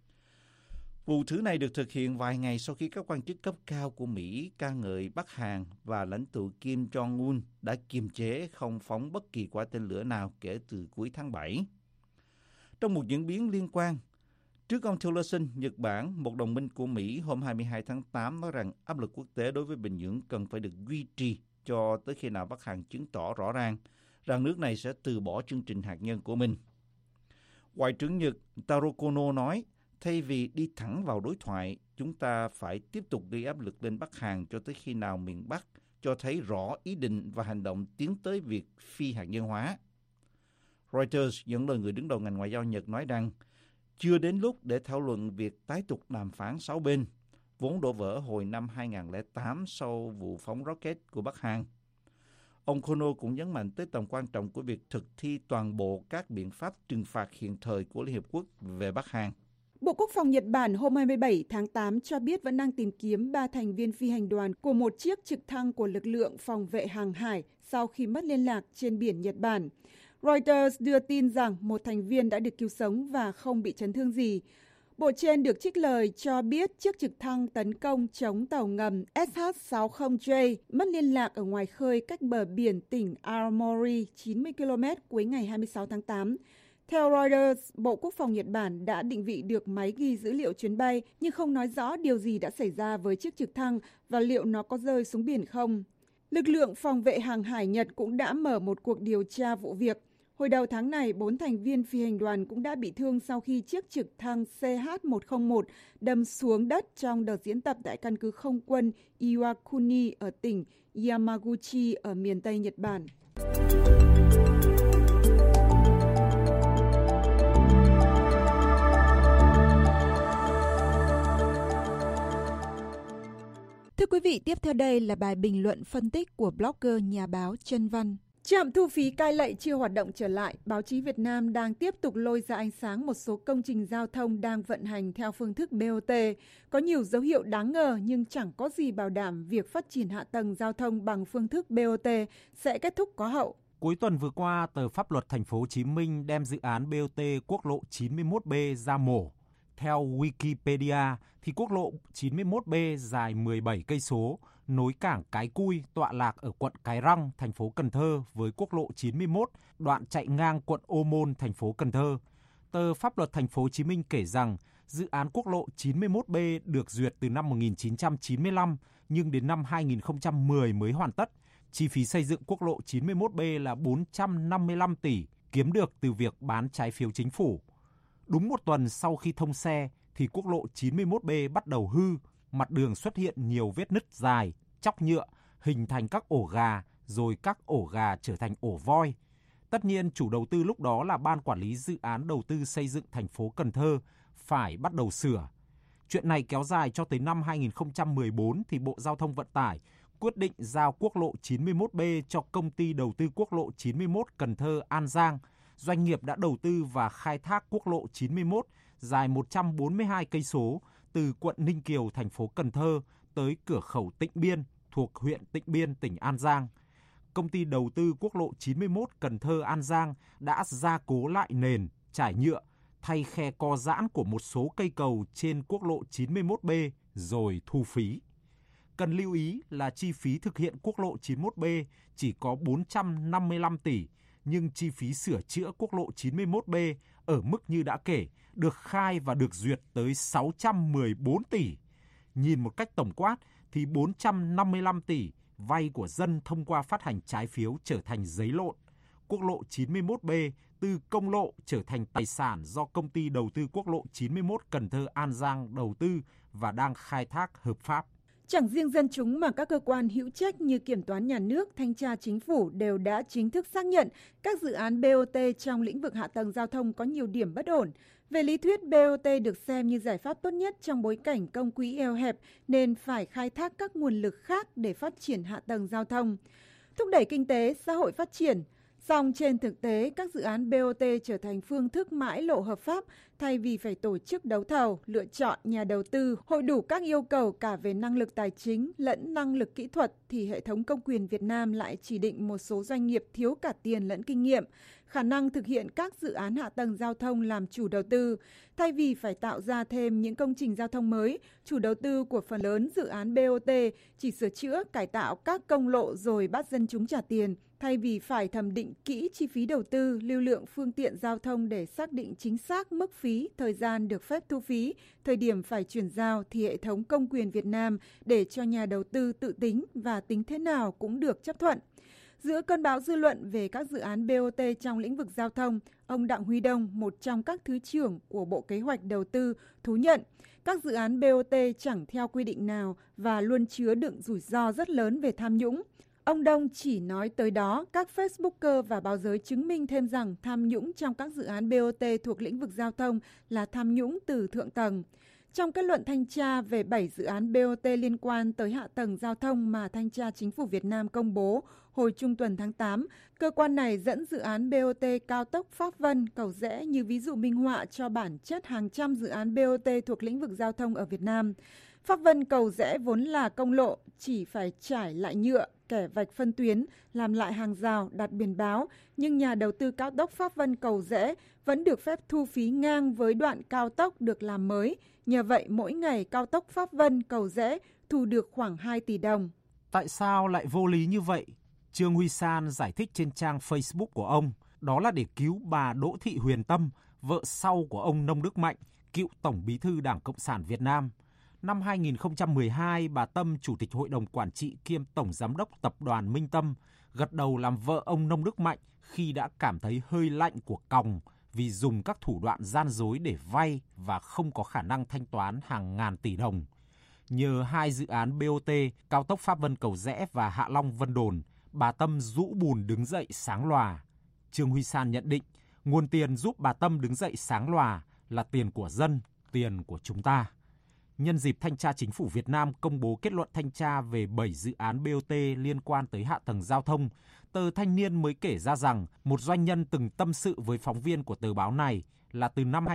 Vụ thử này được thực hiện vài ngày sau khi các quan chức cấp cao của Mỹ ca ngợi Bắc Hàn và lãnh tụ Kim Jong-un đã kiềm chế không phóng bất kỳ quả tên lửa nào kể từ cuối tháng 7. Trong một diễn biến liên quan, trước ông Tillerson, Nhật Bản, một đồng minh của Mỹ, hôm 22 tháng 8 nói rằng áp lực quốc tế đối với Bình Nhưỡng cần phải được duy trì cho tới khi nào Bắc Hàn chứng tỏ rõ ràng rằng nước này sẽ từ bỏ chương trình hạt nhân của mình. Ngoại trưởng Nhật Taro Kono nói, thay vì đi thẳng vào đối thoại, chúng ta phải tiếp tục gây áp lực lên Bắc Hàn cho tới khi nào miền Bắc cho thấy rõ ý định và hành động tiến tới việc phi hạt nhân hóa. Reuters dẫn lời người đứng đầu ngành ngoại giao Nhật nói rằng chưa đến lúc để thảo luận việc tái tục đàm phán 6 bên, vốn đổ vỡ hồi năm 2008 sau vụ phóng rocket của Bắc Hàn. Ông Kono cũng nhấn mạnh tới tầm quan trọng của việc thực thi toàn bộ các biện pháp trừng phạt hiện thời của Liên Hiệp Quốc về Bắc Hàn. Bộ Quốc phòng Nhật Bản hôm 27 tháng 8 cho biết vẫn đang tìm kiếm 3 thành viên phi hành đoàn của một chiếc trực thăng của lực lượng phòng vệ hàng hải sau khi mất liên lạc trên biển Nhật Bản. Reuters đưa tin rằng một thành viên đã được cứu sống và không bị chấn thương gì. Bộ trên được trích lời cho biết chiếc trực thăng tấn công chống tàu ngầm SH-60J mất liên lạc ở ngoài khơi cách bờ biển tỉnh Aomori 90 km cuối ngày 26 tháng 8. Theo Reuters, Bộ Quốc phòng Nhật Bản đã định vị được máy ghi dữ liệu chuyến bay nhưng không nói rõ điều gì đã xảy ra với chiếc trực thăng và liệu nó có rơi xuống biển không. Lực lượng phòng vệ hàng hải Nhật cũng đã mở một cuộc điều tra vụ việc. Hồi đầu tháng này, 4 thành viên phi hành đoàn cũng đã bị thương sau khi chiếc trực thăng CH-101 đâm xuống đất trong đợt diễn tập tại căn cứ không quân Iwakuni ở tỉnh Yamaguchi ở miền Tây Nhật Bản. Thưa quý vị, tiếp theo đây là bài bình luận phân tích của blogger nhà báo Trân Văn. Trạm thu phí Cai Lậy chưa hoạt động trở lại, báo chí Việt Nam đang tiếp tục lôi ra ánh sáng một số công trình giao thông đang vận hành theo phương thức BOT. Có nhiều dấu hiệu đáng ngờ nhưng chẳng có gì bảo đảm việc phát triển hạ tầng giao thông bằng phương thức BOT sẽ kết thúc có hậu. Cuối tuần vừa qua, tờ Pháp luật Thành phố Hồ Chí Minh đem dự án BOT quốc lộ 91B ra mổ. Theo Wikipedia thì quốc lộ 91B dài 17 cây số, nối cảng Cái Cui tọa lạc ở quận Cái Răng, thành phố Cần Thơ với quốc lộ 91, đoạn chạy ngang quận Ô Môn, thành phố Cần Thơ. Tờ Pháp luật Thành phố Hồ Chí Minh kể rằng dự án quốc lộ 91B được duyệt từ năm 1995 nhưng đến năm 2010 mới hoàn tất. Chi phí xây dựng quốc lộ 91B là 455 tỷ, kiếm được từ việc bán trái phiếu chính phủ. Đúng một tuần sau khi thông xe thì quốc lộ 91B bắt đầu hư, mặt đường xuất hiện nhiều vết nứt dài, chóc nhựa, hình thành các ổ gà, rồi các ổ gà trở thành ổ voi. Tất nhiên, chủ đầu tư lúc đó là Ban Quản lý Dự án Đầu tư Xây dựng thành phố Cần Thơ phải bắt đầu sửa. Chuyện này kéo dài cho tới năm 2014 thì Bộ Giao thông Vận tải quyết định giao quốc lộ 91B cho công ty đầu tư quốc lộ 91 Cần Thơ An Giang. Doanh nghiệp đã đầu tư và khai thác quốc lộ 91 dài 142 cây số từ quận Ninh Kiều, thành phố Cần Thơ tới cửa khẩu Tịnh Biên thuộc huyện Tịnh Biên, tỉnh An Giang. Công ty đầu tư quốc lộ 91 Cần Thơ An Giang đã gia cố lại nền, trải nhựa, thay khe co giãn của một số cây cầu trên quốc lộ 91B rồi thu phí. Cần lưu ý là chi phí thực hiện quốc lộ 91B chỉ có 455 tỷ, nhưng chi phí sửa chữa quốc lộ 91B ở mức như đã kể được khai và được duyệt tới 614 tỷ. Nhìn một cách tổng quát thì 455 tỷ vay của dân thông qua phát hành trái phiếu trở thành giấy lộn. Quốc lộ 91B từ công lộ trở thành tài sản do công ty đầu tư quốc lộ 91 Cần Thơ An Giang đầu tư và đang khai thác hợp pháp. Chẳng riêng dân chúng mà các cơ quan hữu trách như Kiểm toán Nhà nước, Thanh tra Chính phủ đều đã chính thức xác nhận các dự án BOT trong lĩnh vực hạ tầng giao thông có nhiều điểm bất ổn. Về lý thuyết, BOT được xem như giải pháp tốt nhất trong bối cảnh công quỹ eo hẹp nên phải khai thác các nguồn lực khác để phát triển hạ tầng giao thông, thúc đẩy kinh tế, xã hội phát triển. Song trên thực tế, các dự án BOT trở thành phương thức mãi lộ hợp pháp thay vì phải tổ chức đấu thầu, lựa chọn nhà đầu tư hội đủ các yêu cầu cả về năng lực tài chính lẫn năng lực kỹ thuật thì hệ thống công quyền Việt Nam lại chỉ định một số doanh nghiệp thiếu cả tiền lẫn kinh nghiệm, khả năng thực hiện các dự án hạ tầng giao thông làm chủ đầu tư. Thay vì phải tạo ra thêm những công trình giao thông mới, chủ đầu tư của phần lớn dự án BOT chỉ sửa chữa, cải tạo các công lộ rồi bắt dân chúng trả tiền. Thay vì phải thẩm định kỹ chi phí đầu tư, lưu lượng phương tiện giao thông để xác định chính xác mức phí, thời gian được phép thu phí, thời điểm phải chuyển giao thì hệ thống công quyền Việt Nam để cho nhà đầu tư tự tính và tính thế nào cũng được chấp thuận. Giữa cơn bão dư luận về các dự án BOT trong lĩnh vực giao thông, ông Đặng Huy Đông, một trong các thứ trưởng của Bộ Kế hoạch Đầu tư, thú nhận các dự án BOT chẳng theo quy định nào và luôn chứa đựng rủi ro rất lớn về tham nhũng. Ông Đông chỉ nói tới đó, các Facebooker và báo giới chứng minh thêm rằng tham nhũng trong các dự án BOT thuộc lĩnh vực giao thông là tham nhũng từ thượng tầng. Trong kết luận thanh tra về 7 dự án BOT liên quan tới hạ tầng giao thông mà Thanh tra Chính phủ Việt Nam công bố hồi trung tuần tháng 8, cơ quan này dẫn dự án BOT cao tốc Pháp Vân, Cầu Giẽ như ví dụ minh họa cho bản chất hàng trăm dự án BOT thuộc lĩnh vực giao thông ở Việt Nam. Pháp Vân Cầu Giẽ vốn là công lộ, chỉ phải trải lại nhựa, kẻ vạch phân tuyến, làm lại hàng rào, đặt biển báo, nhưng nhà đầu tư cao tốc Pháp Vân Cầu Giẽ vẫn được phép thu phí ngang với đoạn cao tốc được làm mới. Nhờ vậy, mỗi ngày cao tốc Pháp Vân Cầu Giẽ thu được khoảng 2 tỷ đồng. Tại sao lại vô lý như vậy? Trương Huy San giải thích trên trang Facebook của ông, đó là để cứu bà Đỗ Thị Huyền Tâm, vợ sau của ông Nông Đức Mạnh, cựu Tổng Bí thư Đảng Cộng sản Việt Nam. Năm 2012, bà Tâm, Chủ tịch Hội đồng Quản trị kiêm Tổng Giám đốc Tập đoàn Minh Tâm, gật đầu làm vợ ông Nông Đức Mạnh khi đã cảm thấy hơi lạnh của còng vì dùng các thủ đoạn gian dối để vay và không có khả năng thanh toán hàng ngàn tỷ đồng. Nhờ 2 dự án BOT, cao tốc Pháp Vân Cầu Giẽ và Hạ Long Vân Đồn, bà Tâm rũ bùn đứng dậy sáng lòa. Trương Huy San nhận định, nguồn tiền giúp bà Tâm đứng dậy sáng lòa là tiền của dân, tiền của chúng ta. Nhân dịp Thanh tra Chính phủ Việt Nam công bố kết luận thanh tra về 7 dự án BOT liên quan tới hạ tầng giao thông, tờ Thanh niên mới kể ra rằng một doanh nhân từng tâm sự với phóng viên của tờ báo này là từ năm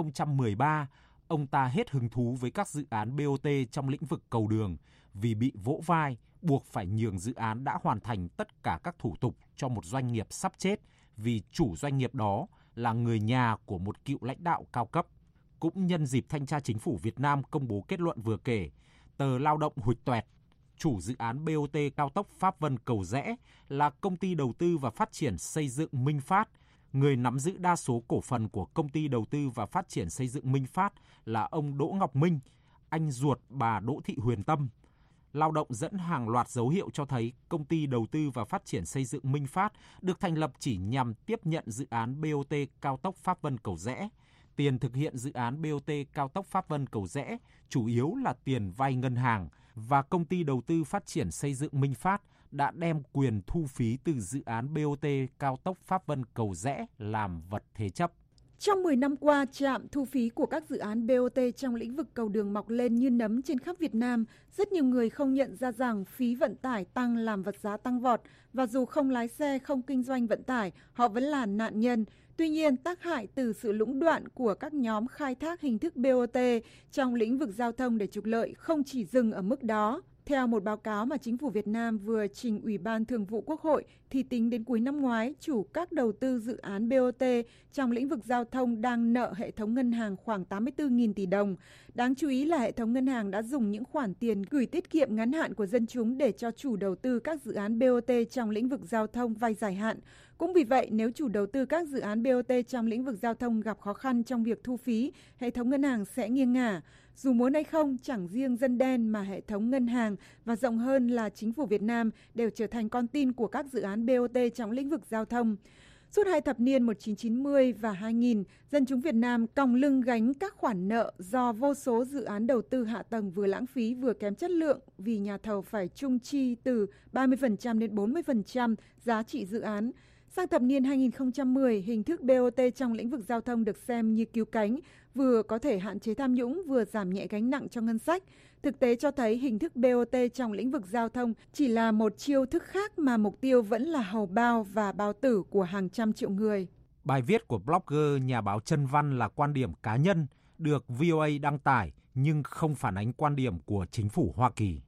2013, ông ta hết hứng thú với các dự án BOT trong lĩnh vực cầu đường vì bị vỗ vai, buộc phải nhường dự án đã hoàn thành tất cả các thủ tục cho một doanh nghiệp sắp chết vì chủ doanh nghiệp đó là người nhà của một cựu lãnh đạo cao cấp. Cũng nhân dịp Thanh tra Chính phủ Việt Nam công bố kết luận vừa kể, tờ Lao động huỵch toẹt, chủ dự án BOT cao tốc Pháp Vân Cầu Giẽ là công ty đầu tư và phát triển xây dựng Minh Phát. Người nắm giữ đa số cổ phần của công ty đầu tư và phát triển xây dựng Minh Phát là ông Đỗ Ngọc Minh, anh ruột bà Đỗ Thị Huyền Tâm. Lao động dẫn hàng loạt dấu hiệu cho thấy công ty đầu tư và phát triển xây dựng Minh Phát được thành lập chỉ nhằm tiếp nhận dự án BOT cao tốc Pháp Vân Cầu Giẽ. Tiền thực hiện dự án BOT cao tốc Pháp Vân Cầu Giẽ chủ yếu là tiền vay ngân hàng và công ty đầu tư phát triển xây dựng Minh Phát đã đem quyền thu phí từ dự án BOT cao tốc Pháp Vân Cầu Giẽ làm vật thế chấp. Trong 10 năm qua, trạm thu phí của các dự án BOT trong lĩnh vực cầu đường mọc lên như nấm trên khắp Việt Nam. Rất nhiều người không nhận ra rằng phí vận tải tăng làm vật giá tăng vọt và dù không lái xe, không kinh doanh vận tải, họ vẫn là nạn nhân. Tuy nhiên, tác hại từ sự lũng đoạn của các nhóm khai thác hình thức BOT trong lĩnh vực giao thông để trục lợi không chỉ dừng ở mức đó. Theo một báo cáo mà Chính phủ Việt Nam vừa trình Ủy ban Thường vụ Quốc hội, thì tính đến cuối năm ngoái, chủ các đầu tư dự án BOT trong lĩnh vực giao thông đang nợ hệ thống ngân hàng khoảng 84.000 tỷ đồng. Đáng chú ý là hệ thống ngân hàng đã dùng những khoản tiền gửi tiết kiệm ngắn hạn của dân chúng để cho chủ đầu tư các dự án BOT trong lĩnh vực giao thông vay dài hạn. Cũng vì vậy, nếu chủ đầu tư các dự án BOT trong lĩnh vực giao thông gặp khó khăn trong việc thu phí, hệ thống ngân hàng sẽ nghiêng ngả. Dù muốn hay không, chẳng riêng dân đen mà hệ thống ngân hàng và rộng hơn là Chính phủ Việt Nam đều trở thành con tin của các dự án BOT trong lĩnh vực giao thông. Suốt 2 thập niên 1990 và 2000, dân chúng Việt Nam còng lưng gánh các khoản nợ do vô số dự án đầu tư hạ tầng vừa lãng phí vừa kém chất lượng vì nhà thầu phải chung chi từ 30% đến 40% giá trị dự án. Sang thập niên 2010, hình thức BOT trong lĩnh vực giao thông được xem như cứu cánh, vừa có thể hạn chế tham nhũng, vừa giảm nhẹ gánh nặng cho ngân sách. Thực tế cho thấy hình thức BOT trong lĩnh vực giao thông chỉ là một chiêu thức khác mà mục tiêu vẫn là hầu bao và bao tử của hàng trăm triệu người. Bài viết của blogger nhà báo Trân Văn là quan điểm cá nhân, được VOA đăng tải nhưng không phản ánh quan điểm của chính phủ Hoa Kỳ.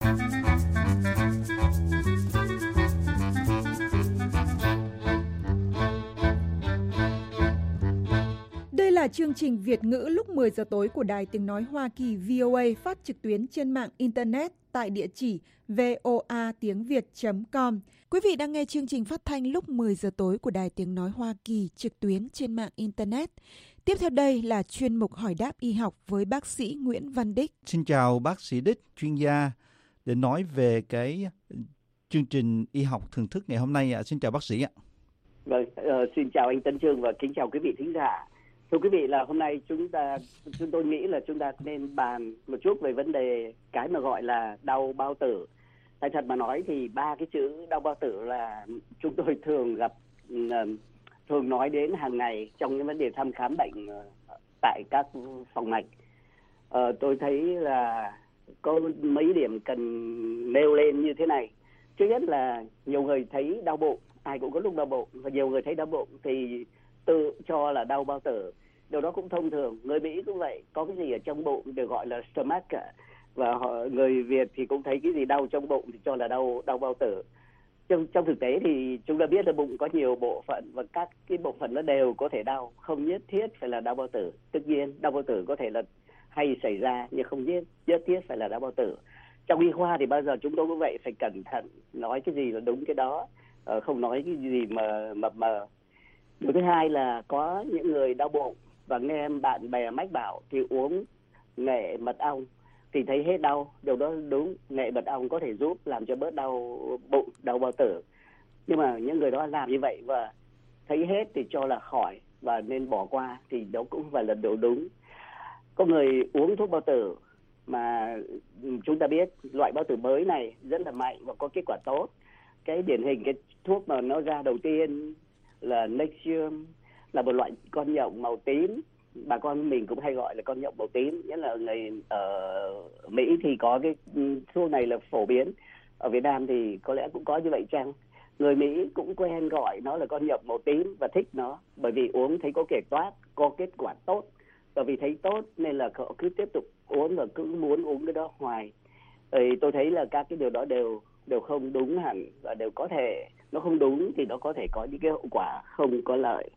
Đây là chương trình Việt ngữ lúc 10 giờ tối của Đài Tiếng Nói Hoa Kỳ VOA phát trực tuyến trên mạng Internet tại địa chỉ voatiengviet.com. Quý vị đang nghe chương trình phát thanh lúc 10 giờ tối của Đài Tiếng Nói Hoa Kỳ trực tuyến trên mạng Internet. Tiếp theo đây là chuyên mục hỏi đáp y học với bác sĩ Nguyễn Văn Đích. Xin chào bác sĩ Đích, chuyên gia để nói về cái chương trình y học thường thức ngày hôm nay. Xin chào bác sĩ ạ. Vâng, xin chào anh Tân Chương và kính chào quý vị thính giả. Thưa quý vị, là hôm nay chúng tôi nghĩ là chúng ta nên bàn một chút về vấn đề cái mà gọi là đau bao tử. Tại thật mà nói thì 3 cái chữ đau bao tử là chúng tôi thường nói đến hàng ngày trong những vấn đề thăm khám bệnh tại các phòng mạch. Tôi thấy là có mấy điểm cần nêu lên như thế này. Trước nhất là nhiều người thấy đau bụng, ai cũng có lúc đau bụng, và nhiều người thấy đau bụng thì tự cho là đau bao tử. Điều đó cũng thông thường, người Mỹ cũng vậy, có cái gì ở trong bụng được gọi là stomach, và người Việt thì cũng thấy cái gì đau trong bụng thì cho là đau bao tử. Trong thực tế thì chúng ta biết là bụng có nhiều bộ phận và các cái bộ phận nó đều có thể đau, không nhất thiết phải là đau bao tử. Tất nhiên đau bao tử có thể là hay xảy ra nhưng không nhất thiết phải là đau bao tử. Trong y khoa thì bao giờ chúng tôi cũng vậy, phải cẩn thận, nói cái gì là đúng cái đó, không nói cái gì mà Điều thứ hai là có những người đau bụng và nghe bạn bè mách bảo thì uống nghệ mật ong thì thấy hết đau. Điều đó đúng, nghệ mật ong có thể giúp làm cho bớt đau bụng, đau bao tử. Nhưng mà những người đó làm như vậy và thấy hết thì cho là khỏi và nên bỏ qua thì đó cũng không phải là điều đúng. Có người uống thuốc bao tử mà chúng ta biết loại bao tử mới này rất là mạnh và có kết quả tốt. Cái điển hình cái thuốc mà nó ra đầu tiên là Nexium, là một loại con nhộng màu tím. Bà con mình cũng hay gọi là con nhộng màu tím, nghĩa là người ở Mỹ thì có cái thuốc này là phổ biến. Ở Việt Nam thì có lẽ cũng có như vậy chăng? Người Mỹ cũng quen gọi nó là con nhộng màu tím và thích nó bởi vì uống thấy có có kết quả tốt. Bởi vì thấy tốt nên là họ cứ tiếp tục uống và cứ muốn uống cái đó hoài. Tôi thấy là các cái điều đó đều không đúng hẳn và đều có thể, nó không đúng thì nó có thể có những cái hậu quả không có lợi.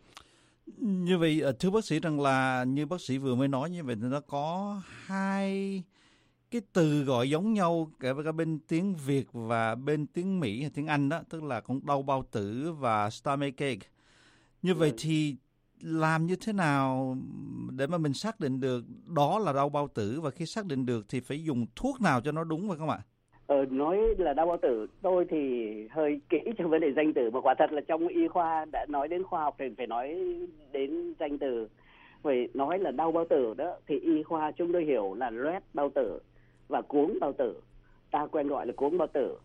Như vậy thưa bác sĩ rằng là như bác sĩ vừa mới nói như vậy, nó có hai cái từ gọi giống nhau cả bên tiếng Việt và bên tiếng Mỹ hay tiếng Anh đó, tức là cũng đau bao tử và stomachache. Như vậy thì làm như thế nào để mà mình xác định được đó là đau bao tử, và khi xác định được thì phải dùng thuốc nào cho nó đúng phải không ạ? Nói là đau bao tử, tôi thì hơi kỹ trong vấn đề danh từ, mà quả thật là trong y khoa đã nói đến khoa học thì phải nói đến danh từ. Vậy nói là đau bao tử đó thì y khoa chúng tôi hiểu là loét bao tử và cuống bao tử. Ta quen gọi là cuống bao tử.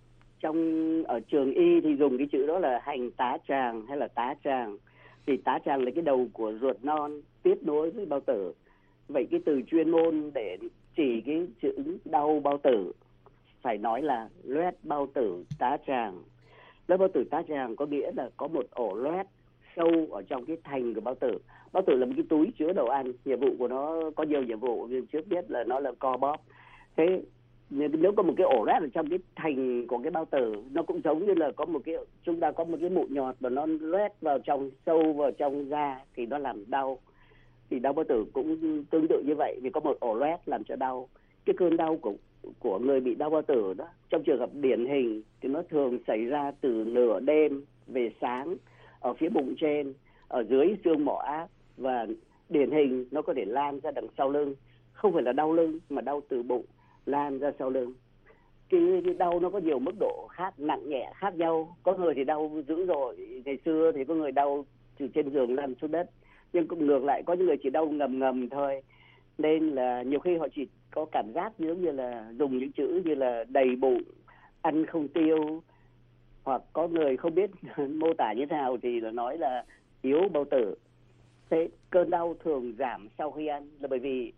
Ở trường y thì dùng cái chữ đó là hành tá tràng hay là tá tràng. Thì tá tràng là cái đầu của ruột non tiếp nối với bao tử. Vậy cái từ chuyên môn để chỉ cái chữ đau bao tử phải nói là loét bao tử tá tràng. Loét bao tử tá tràng có nghĩa là có một ổ loét sâu ở trong cái thành của bao tử. Bao tử là một cái túi chứa đồ ăn, nhiệm vụ của nó có nhiều nhiệm vụ, nhưng trước biết là nó là co bóp. Thế nếu có một cái ổ loét ở trong cái thành của cái bao tử, nó cũng giống như là chúng ta có một cái mụn nhọt và nó loét vào trong, sâu vào trong da thì nó làm đau. Thì đau bao tử cũng tương tự như vậy, vì có một ổ loét làm cho đau. Cái cơn đau của người bị đau bao tử đó, trong trường hợp điển hình thì nó thường xảy ra từ nửa đêm về sáng ở phía bụng trên, ở dưới xương mỏ ác, và điển hình nó có thể lan ra đằng sau lưng, không phải là đau lưng mà đau từ bụng lan ra sau lưng. Cái đau nó có nhiều mức độ khác, nặng nhẹ khác nhau. Có người thì đau dữ dội, ngày xưa thì có người đau từ trên giường lăn xuống đất, nhưng cũng ngược lại có những người chỉ đau ngầm thôi. Nên là nhiều khi họ chỉ có cảm giác giống như là dùng những chữ như là đầy bụng, ăn không tiêu, hoặc có người không biết mô tả như thế nào thì là nói là yếu bao tử. Thế cơn đau thường giảm sau khi ăn là bởi vì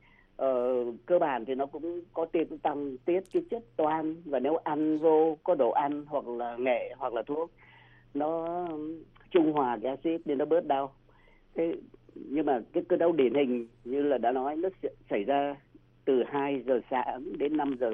cơ bản thì nó cũng có tăng tiết cái chất toan, và nếu ăn vô có đồ ăn hoặc là nghệ hoặc là thuốc nó trung hòa cái axit nên nó bớt đau. Thế nhưng mà cái cơn đau điển hình như là đã nói, nó xảy ra từ 2 giờ sáng đến 5 giờ.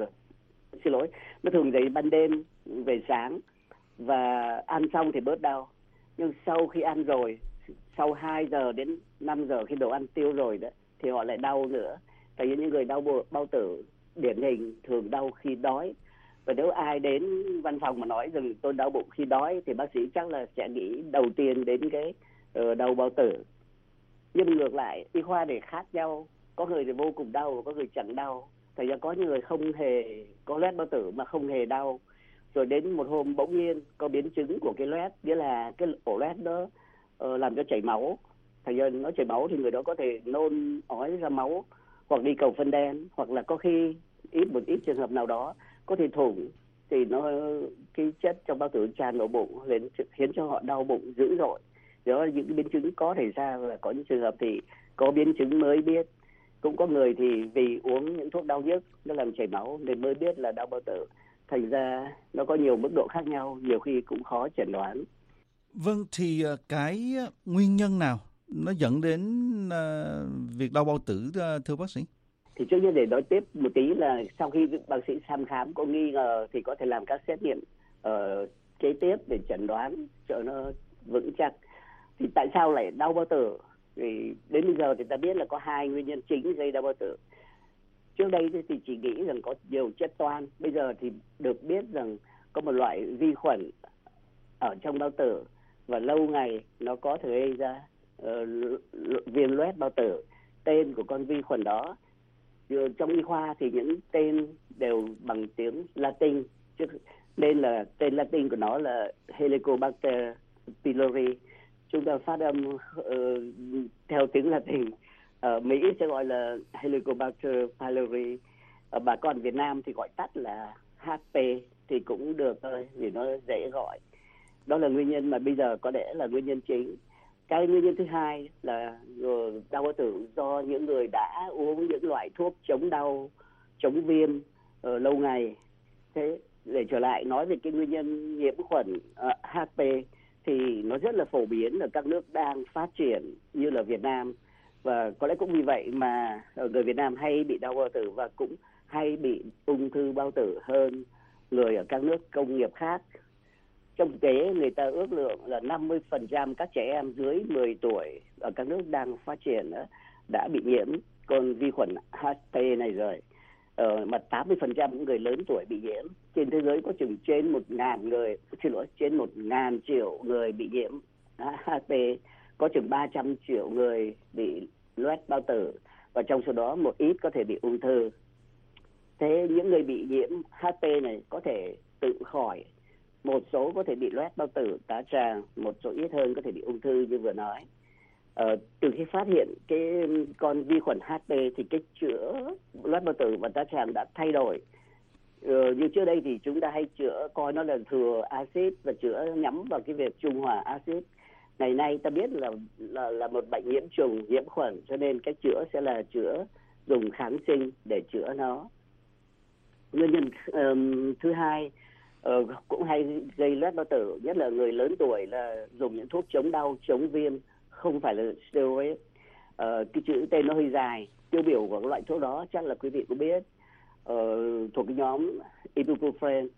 Nó thường dậy ban đêm về sáng, và ăn xong thì bớt đau. Nhưng sau khi ăn rồi, sau 2 giờ đến 5 giờ khi đồ ăn tiêu rồi đó, thì họ lại đau nữa. Tại vì những người đau bao tử điển hình thường đau khi đói. Và nếu ai đến văn phòng mà nói rằng tôi đau bụng khi đói thì bác sĩ chắc là sẽ nghĩ đầu tiên đến cái đau bao tử. Nhưng ngược lại, y khoa để khác nhau. Có người thì vô cùng đau, có người chẳng đau. Thật ra có những người không hề có loét bao tử mà không hề đau. Rồi đến một hôm bỗng nhiên có biến chứng của cái loét, nghĩa là cái ổ loét đó làm cho chảy máu. Thật ra nó chảy máu thì người đó có thể nôn ói ra máu, hoặc đi cầu phân đen, hoặc là có khi một ít trường hợp nào đó có thể thủng, thì cái chất trong bao tử tràn vào bụng lên khiến cho họ đau bụng dữ dội. Đó là những cái biến chứng có thể ra, và có những trường hợp thì có biến chứng mới biết. Cũng có người thì vì uống những thuốc đau nhức nó làm chảy máu nên mới biết là đau bao tử. Thành ra nó có nhiều mức độ khác nhau, nhiều khi cũng khó chẩn đoán. Vâng, thì cái nguyên nhân nào nó dẫn đến việc đau bao tử thưa bác sĩ? Thì trước tiên để nói tiếp một tí là sau khi bác sĩ thăm khám có nghi ngờ thì có thể làm các xét nghiệm kế tiếp để chẩn đoán cho nó vững chắc. Thì tại sao lại đau bao tử? Thì đến bây giờ thì ta biết là có 2 nguyên nhân chính gây đau bao tử. Trước đây thì chỉ nghĩ rằng có nhiều chất toan. Bây giờ thì được biết rằng có một loại vi khuẩn ở trong bao tử và lâu ngày nó có thể gây ra viêm loét bao tử. Tên của con vi khuẩn đó trong y khoa thì những tên đều bằng tiếng Latin, nên là tên Latin của nó là Helicobacter pylori. Chúng ta phát âm theo tiếng Latin. Mỹ sẽ gọi là Helicobacter pylori. Bà con Việt Nam thì gọi tắt là HP thì cũng được thôi, vì nó dễ gọi. Đó là nguyên nhân mà bây giờ có lẽ là nguyên nhân chính. Cái nguyên nhân thứ hai là đau bao tử do những người đã uống những loại thuốc chống đau, chống viêm lâu ngày. Thế để trở lại nói về cái nguyên nhân nhiễm khuẩn HP thì nó rất là phổ biến ở các nước đang phát triển như là Việt Nam, và có lẽ cũng vì vậy mà người Việt Nam hay bị đau bao tử và cũng hay bị ung thư bao tử hơn người ở các nước công nghiệp khác. Trong thực tế, người ta ước lượng là 50% các trẻ em dưới 10 tuổi ở các nước đang phát triển đã bị nhiễm con vi khuẩn HP này rồi. Mà 80% những người lớn tuổi bị nhiễm. Trên thế giới có chừng trên 1.000 triệu người bị nhiễm HP, có chừng 300 triệu người bị loét bao tử, và trong số đó một ít có thể bị ung thư. Thế những người bị nhiễm HP này có thể tự khỏi, một số có thể bị loét bao tử, tá tràng, một số ít hơn có thể bị ung thư như vừa nói. Từ khi phát hiện cái con vi khuẩn HP thì cái chữa loét bao tử và tá tràng đã thay đổi. Như trước đây thì chúng ta hay chữa coi nó là thừa axit và chữa nhắm vào cái việc trung hòa axit. Ngày nay ta biết là một bệnh nhiễm trùng, nhiễm khuẩn, cho nên cái chữa sẽ là chữa dùng kháng sinh để chữa nó. Nguyên nhân thứ hai cũng hay gây loét bao tử, nhất là người lớn tuổi, là dùng những thuốc chống đau, chống viêm, không phải là steroid. Cái chữ tên nó hơi dài. Tiêu biểu của loại thuốc đó chắc là quý vị cũng biết, thuộc cái nhóm ibuprofen.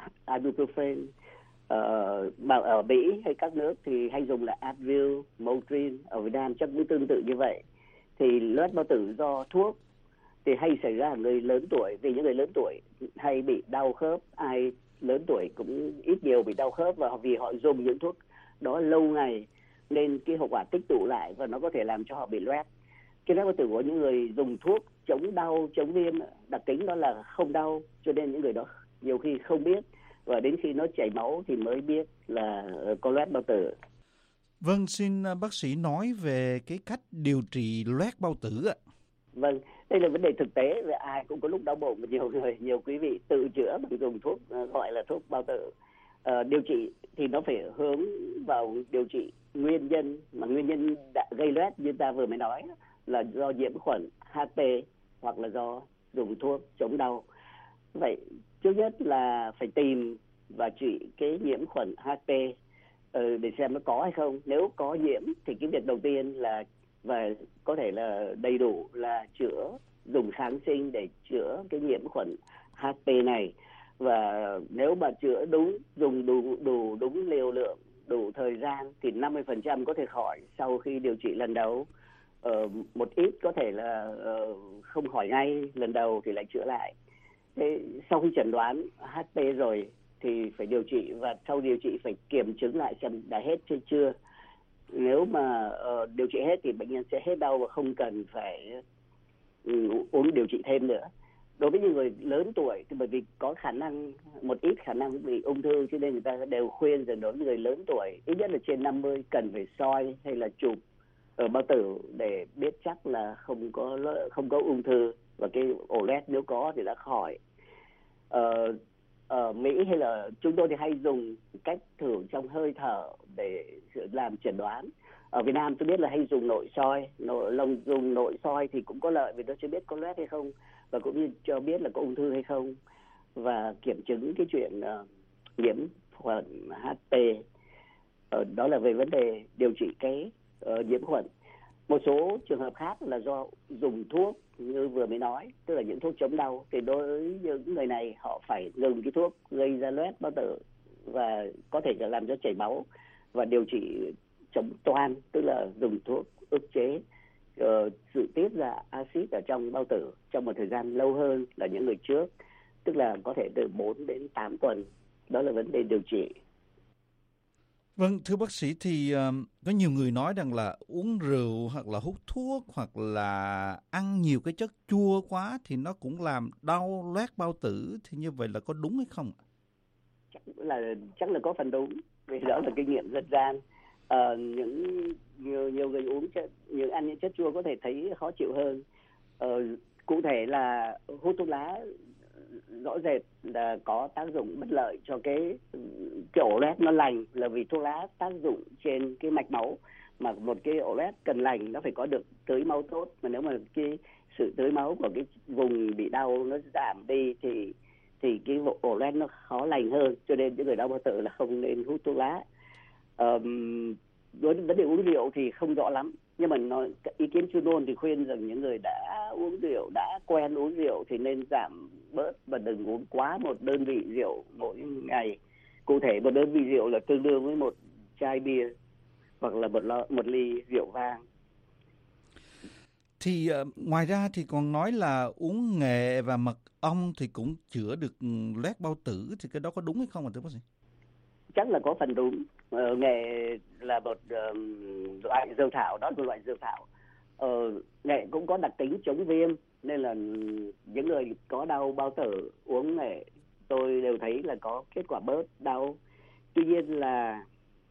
Ở Mỹ hay các nước thì hay dùng là Advil, Motrin. Ở Việt Nam chắc cũng tương tự như vậy. Thì loét bao tử do thuốc thì hay xảy ra ở người lớn tuổi, vì những người lớn tuổi hay bị đau khớp. Ai lớn tuổi cũng ít nhiều bị đau khớp, và vì họ dùng những thuốc đó lâu ngày nên cái hậu quả tích tụ lại và nó có thể làm cho họ bị loét. Cái loét bao tử của những người dùng thuốc chống đau, chống viêm đặc tính đó là không đau, cho nên những người đó nhiều khi không biết, và đến khi nó chảy máu thì mới biết là có loét bao tử. Vâng, xin bác sĩ nói về cái cách điều trị loét bao tử ạ. Vâng, đây là vấn đề thực tế, và ai cũng có lúc đau bụng, và nhiều quý vị tự chữa bằng dùng thuốc gọi là thuốc bao tử. Điều trị thì nó phải hướng vào điều trị nguyên nhân, mà nguyên nhân đã gây loét như ta vừa mới nói là do nhiễm khuẩn HP hoặc là do dùng thuốc chống đau. Vậy trước nhất là phải tìm và trị cái nhiễm khuẩn HP để xem nó có hay không. Nếu có nhiễm thì cái việc đầu tiên là, và có thể là đầy đủ, là chữa, dùng kháng sinh để chữa cái nhiễm khuẩn HP này. Và nếu mà chữa đúng, dùng đủ đúng liều lượng, đủ thời gian thì 50% có thể khỏi sau khi điều trị lần đầu. Một ít có thể là không khỏi ngay lần đầu thì lại chữa lại. Thế sau khi chẩn đoán HP rồi thì phải điều trị, và sau điều trị phải kiểm chứng lại xem đã hết hay chưa. Nếu mà điều trị hết thì bệnh nhân sẽ hết đau và không cần phải uống điều trị thêm nữa. Đối với những người lớn tuổi thì bởi vì có khả năng, một ít khả năng bị ung thư, cho nên người ta đều khuyên rằng đối với người lớn tuổi ít nhất là trên 50 cần phải soi hay là chụp ở bao tử để biết chắc là không có ung thư, và cái ổ loét nếu có thì đã khỏi. Ở Mỹ hay là chúng tôi thì hay dùng cách thử trong hơi thở để làm chẩn đoán. Ở Việt Nam tôi biết là hay dùng nội soi. Dùng nội soi thì cũng có lợi vì nó chưa biết có loét hay không, và cũng như cho biết là có ung thư hay không, và kiểm chứng cái chuyện nhiễm khuẩn HP. Đó là về vấn đề điều trị cái nhiễm khuẩn. Một số trường hợp khác là do dùng thuốc như vừa mới nói, tức là những thuốc chống đau, thì đối với những người này họ phải ngừng cái thuốc gây ra loét bao tử và có thể làm cho chảy máu, và điều trị chống toan, tức là dùng thuốc ức chế sự tiết ra axit ở trong bao tử trong một thời gian lâu hơn là những người trước, tức là có thể từ 4 đến 8 tuần. Đó là vấn đề điều trị. Vâng, thưa bác sĩ thì có nhiều người nói rằng là uống rượu hoặc là hút thuốc hoặc là ăn nhiều cái chất chua quá thì nó cũng làm đau loét bao tử, thì như vậy là có đúng hay không? Chắc là có phần đúng, vì đó là kinh nghiệm dân gian. Nhiều người uống ăn những chất chua có thể thấy khó chịu hơn. Cụ thể là hút thuốc lá rõ rệt là có tác dụng bất lợi cho cái ổ loét nó lành, là vì thuốc lá tác dụng trên cái mạch máu, mà một cái ổ loét cần lành nó phải có được tưới máu tốt, mà nếu mà cái sự tưới máu của cái vùng bị đau nó giảm đi thì cái ổ loét nó khó lành hơn, cho nên những người đau bao tử là không nên hút thuốc lá. Đối với vấn đề uống rượu thì không rõ lắm, nhưng mà ý kiến chuyên môn thì khuyên rằng những người đã uống rượu, đã quen uống rượu thì nên giảm bớt và đừng uống quá một đơn vị rượu mỗi ngày. Cụ thể một đơn vị rượu là tương đương với một chai bia hoặc là một ly rượu vang. Thì ngoài ra thì còn nói là uống nghệ và mật ong thì cũng chữa được loét bao tử, thì cái đó có đúng hay không ạ thưa bác sĩ? Chắc là có phần đúng. Nghệ là một loại dược thảo, đó là một loại dược thảo. Nghệ cũng có đặc tính chống viêm, nên là những người có đau bao tử uống nghệ tôi đều thấy là có kết quả bớt đau. Tuy nhiên là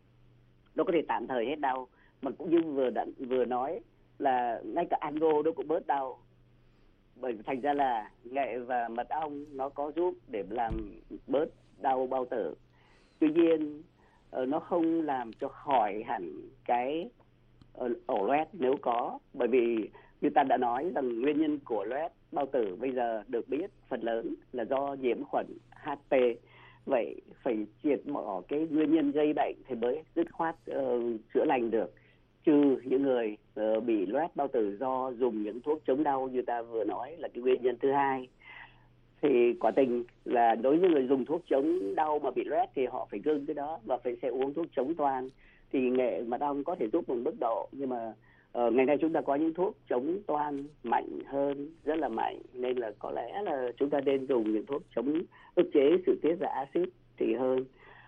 nó có thể tạm thời hết đau, mà cũng như vừa nói là ngay cả ăn vô nó cũng bớt đau. Bởi thành ra là nghệ và mật ong nó có giúp để làm bớt đau bao tử. Tuy nhiên nó không làm cho khỏi hẳn cái ổ loét nếu có, bởi vì như ta đã nói rằng nguyên nhân của loét bao tử bây giờ được biết phần lớn là do nhiễm khuẩn HP. Vậy phải triệt bỏ cái nguyên nhân gây bệnh thì mới dứt khoát chữa lành được, trừ những người bị loét bao tử do dùng những thuốc chống đau như ta vừa nói là cái nguyên nhân thứ hai. Thì quả tình là đối với người dùng thuốc chống đau mà bị loét thì họ phải ngưng cái đó và sẽ uống thuốc chống toan. Thì nghệ mật ong có thể giúp một mức độ, nhưng mà ngày nay chúng ta có những thuốc chống toan mạnh hơn, rất là mạnh, nên là có lẽ là chúng ta nên dùng những thuốc chống ức chế sự tiết ra axit thì hơn.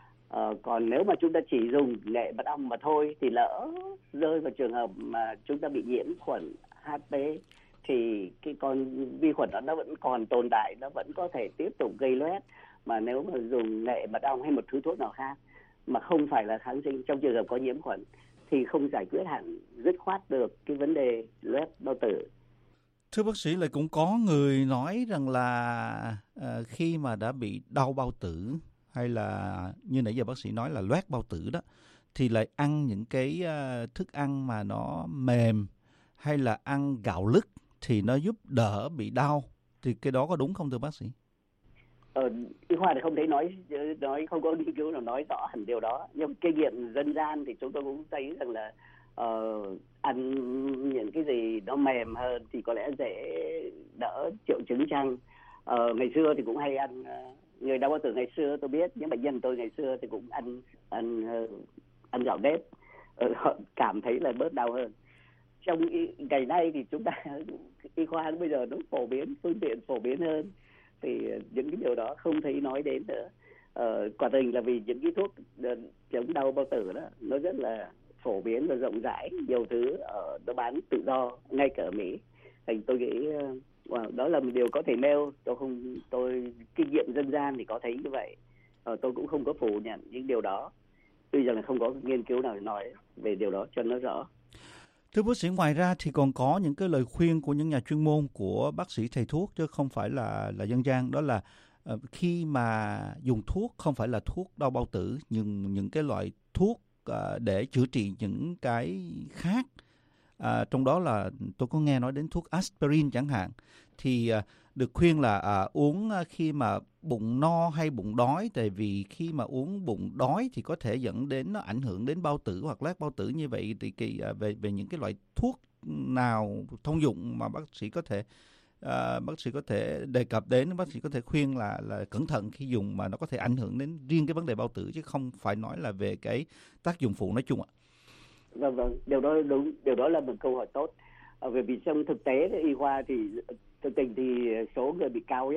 Còn nếu mà chúng ta chỉ dùng nghệ mật ong mà thôi thì lỡ rơi vào trường hợp mà chúng ta bị nhiễm khuẩn HP thì cái con vi khuẩn đó nó vẫn còn tồn tại, nó vẫn có thể tiếp tục gây loét. Mà nếu mà dùng nghệ mật ong hay một thứ thuốc nào khác mà không phải là kháng sinh trong trường hợp có nhiễm khuẩn thì không giải quyết hẳn dứt khoát được cái vấn đề loét bao tử. Thưa bác sĩ, lại cũng có người nói rằng là khi mà đã bị đau bao tử hay là như nãy giờ bác sĩ nói là loét bao tử đó, thì lại ăn những cái thức ăn mà nó mềm hay là ăn gạo lứt thì nó giúp đỡ bị đau, thì cái đó có đúng không thưa bác sĩ? Y khoa thì không thấy nói không có nghiên cứu nào nói rõ hẳn điều đó, nhưng kinh nghiệm dân gian thì chúng tôi cũng thấy rằng là ăn những cái gì nó mềm hơn thì có lẽ dễ đỡ triệu chứng chăng. Ngày xưa thì cũng hay ăn, người đau bao tử ngày xưa tôi biết, những bệnh nhân tôi ngày xưa thì cũng ăn gạo nếp, họ cảm thấy là bớt đau hơn. Trong ngày nay thì chúng ta y khoa bây giờ nó phổ biến, phương tiện phổ biến hơn, thì những cái điều đó không thấy nói đến nữa. Quả tình là vì những cái thuốc chống đau bao tử đó nó rất là phổ biến và rộng rãi, nhiều thứ nó bán tự do ngay cả ở Mỹ. Thành tôi nghĩ đó là một điều có thể nêu. Tôi kinh nghiệm dân gian thì có thấy như vậy. Tôi cũng không có phủ nhận những điều đó, tuy rằng là không có nghiên cứu nào nói về điều đó cho nó rõ. Thưa bác sĩ, ngoài ra thì còn có những cái lời khuyên của những nhà chuyên môn, của bác sĩ thầy thuốc chứ không phải là dân gian, đó là khi mà dùng thuốc không phải là thuốc đau bao tử, nhưng những cái loại thuốc để chữa trị những cái khác. Trong đó là tôi có nghe nói đến thuốc aspirin chẳng hạn, thì được khuyên là uống khi mà bụng no hay bụng đói, tại vì khi mà uống bụng đói thì có thể dẫn đến nó ảnh hưởng đến bao tử hoặc loét bao tử. Như vậy thì về những cái loại thuốc nào thông dụng mà bác sĩ có thể đề cập đến, bác sĩ có thể khuyên là cẩn thận khi dùng mà nó có thể ảnh hưởng đến riêng cái vấn đề bao tử, chứ không phải nói là về cái tác dụng phụ nói chung ạ. Vâng, điều đó đúng, điều đó là một câu hỏi tốt. Bởi vì trong thực tế y khoa thì thực tình thì số người bị cao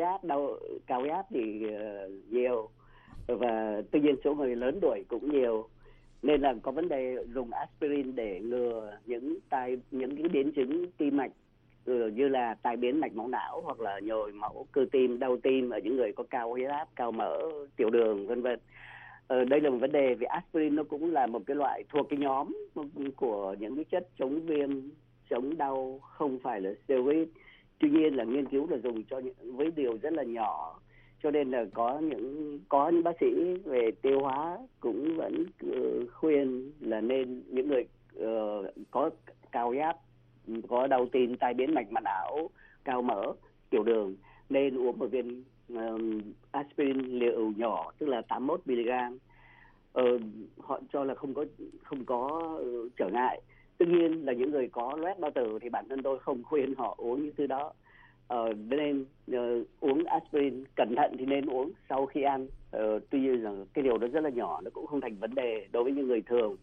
áp thì nhiều, và tuy nhiên số người lớn tuổi cũng nhiều. nên là có vấn đề dùng aspirin để ngừa những cái biến chứng tim mạch như là tai biến mạch máu não hoặc là nhồi máu cơ tim, đau tim ở những người có cao huyết áp, cao mỡ, tiểu đường vân vân. Đây là một vấn đề vì aspirin nó cũng là một cái loại thuộc cái nhóm của những cái chất chống viêm, chống đau, không phải là steroid. Tuy nhiên là nghiên cứu là dùng với liều rất là nhỏ, cho nên là có những bác sĩ về tiêu hóa cũng vẫn khuyên là nên những người có cao huyết áp, có đau tim, tai biến mạch não, cao mỡ, tiểu đường nên uống một viên aspirin liều nhỏ, tức là 81 mg. Họ cho là không có trở ngại. Tuy nhiên là những người có loét bao tử thì bản thân tôi không khuyên họ uống những thứ đó. Nên uống aspirin cẩn thận thì nên uống sau khi ăn. Tuy nhiên là cái điều đó rất là nhỏ, nó cũng không thành vấn đề đối với những người thường.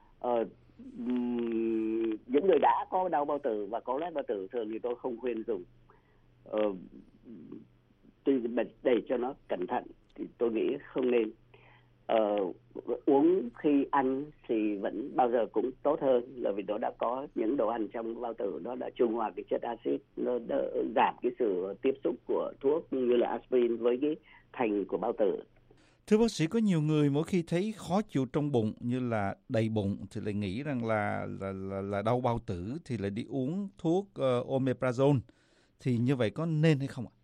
Những người đã có đau bao tử và có loét bao tử thường thì tôi không khuyên dùng. Để cho nó cẩn thận thì tôi nghĩ không nên. Uống khi ăn thì vẫn bao giờ cũng tốt hơn, là vì nó đã có những đồ ăn trong bao tử, nó đã trung hòa cái chất axit, nó đã giảm cái sự tiếp xúc của thuốc như là aspirin với cái thành của bao tử. Thưa bác sĩ, có nhiều người mỗi khi thấy khó chịu trong bụng như là đầy bụng thì lại nghĩ rằng là đau bao tử thì lại đi uống thuốc omeprazole, thì như vậy có nên hay không ạ?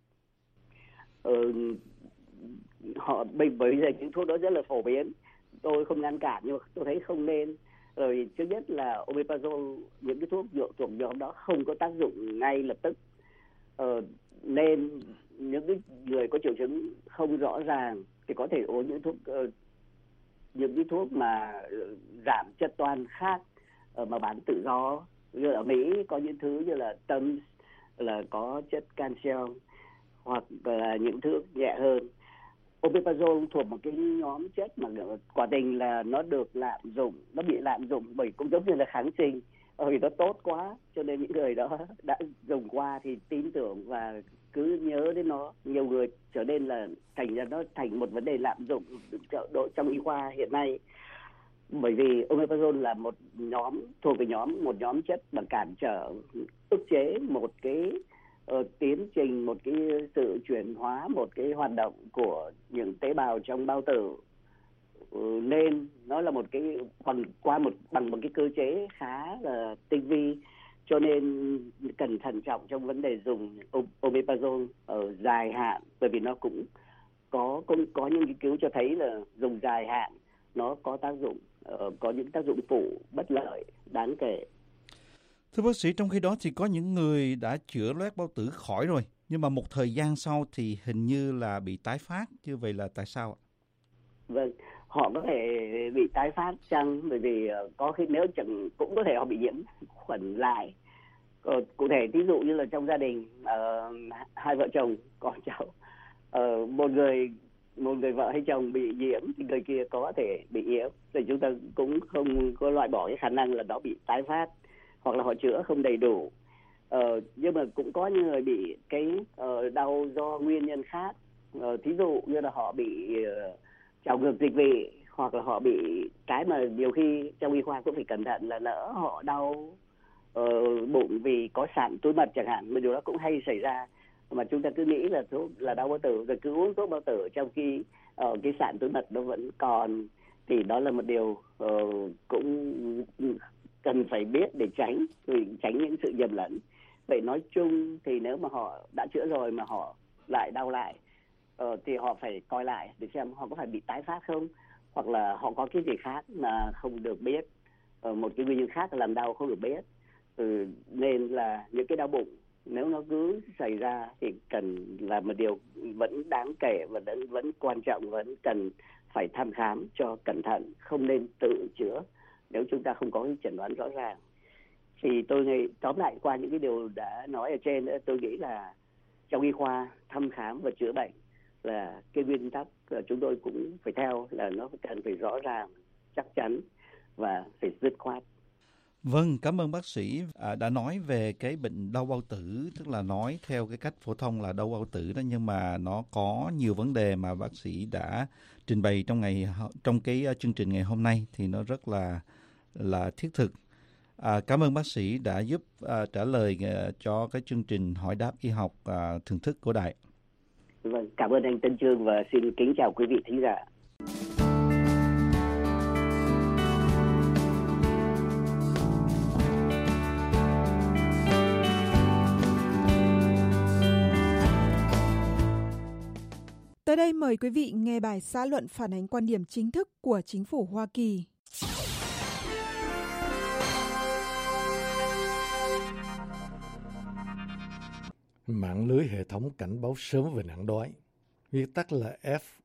Bởi vì những thuốc đó rất là phổ biến, tôi không ngăn cản nhưng mà tôi thấy không nên. Rồi thứ nhất là omeprazole, những cái thuốc thuộc nhóm đó không có tác dụng ngay lập tức, nên những cái người có triệu chứng không rõ ràng thì có thể uống những cái thuốc mà giảm chất toan khác mà bán tự do. Như ở Mỹ có những thứ như là Tums là có chất calcium, hoặc là những thứ nhẹ hơn. Omeprazole thuộc một cái nhóm chất mà quả tình là nó được lạm dụng, nó bị lạm dụng bởi cũng giống như là kháng sinh, vì nó tốt quá cho nên những người đó đã dùng qua thì tin tưởng và cứ nhớ đến nó. Nhiều người trở nên là thành ra nó thành một vấn đề lạm dụng trong y khoa hiện nay, bởi vì omeprazole là một nhóm chất mà cản trở, ức chế một cái tiến trình, một cái sự chuyển hóa, một cái hoạt động của những tế bào trong bao tử, nên nó là một cái bằng một cái cơ chế khá là tinh vi, cho nên cần thận trọng trong vấn đề dùng omeprazole ở dài hạn, bởi vì nó cũng có những nghiên cứu cho thấy là dùng dài hạn nó có tác dụng, có những tác dụng phụ bất lợi đáng kể. Thưa bác sĩ, trong khi đó thì có những người đã chữa loét bao tử khỏi rồi, nhưng mà một thời gian sau thì hình như là bị tái phát. Như vậy là tại sao ạ? Vâng, họ có thể bị tái phát chăng? Bởi vì có khi nếu chẳng cũng có thể họ bị nhiễm khuẩn lại. Cụ thể ví dụ như là trong gia đình, hai vợ chồng con cháu, một người vợ hay chồng bị nhiễm thì người kia có thể bị nhiễm, thì chúng ta cũng không có loại bỏ cái khả năng là nó bị tái phát, hoặc là họ chữa không đầy đủ. Nhưng mà cũng có những người bị cái đau do nguyên nhân khác, thí dụ như là họ bị trào ngược dịch vị, hoặc là họ bị cái mà nhiều khi trong y khoa cũng phải cẩn thận là lỡ họ đau bụng vì có sạn túi mật chẳng hạn, mà điều đó cũng hay xảy ra, mà chúng ta cứ nghĩ là thuốc là đau bao tử rồi cứ uống thuốc bao tử trong khi cái sạn túi mật nó vẫn còn, thì đó là một điều cũng cần phải biết để tránh những sự nhầm lẫn. Vậy nói chung thì nếu mà họ đã chữa rồi mà họ lại đau lại, thì họ phải coi lại để xem họ có phải bị tái phát không, hoặc là họ có cái gì khác mà không được biết, một cái nguyên nhân khác làm đau không được biết. Nên là những cái đau bụng nếu nó cứ xảy ra thì cần là một điều vẫn đáng kể và vẫn quan trọng, vẫn cần phải thăm khám cho cẩn thận, không nên tự chữa nếu chúng ta không có cái chẩn đoán rõ ràng. Thì tôi nghĩ tóm lại qua những cái điều đã nói ở trên, tôi nghĩ là trong y khoa thăm khám và chữa bệnh là cái nguyên tắc chúng tôi cũng phải theo, là nó cần phải rõ ràng, chắc chắn và phải dứt khoát. Vâng, cảm ơn bác sĩ đã nói về cái bệnh đau bao tử, tức là nói theo cái cách phổ thông là đau bao tử đó, nhưng mà nó có nhiều vấn đề mà bác sĩ đã trình bày trong cái chương trình ngày hôm nay thì nó rất là thiết thực. Cảm ơn bác sĩ đã giúp trả lời cho cái chương trình hỏi đáp y học thường thức của đài. Vâng, cảm ơn anh Tân Chương và xin kính chào quý vị thính giả. Tới đây mời quý vị nghe bài xã luận phản ánh quan điểm chính thức của chính phủ Hoa Kỳ. Mạng lưới hệ thống cảnh báo sớm về nạn đói, viết tắt là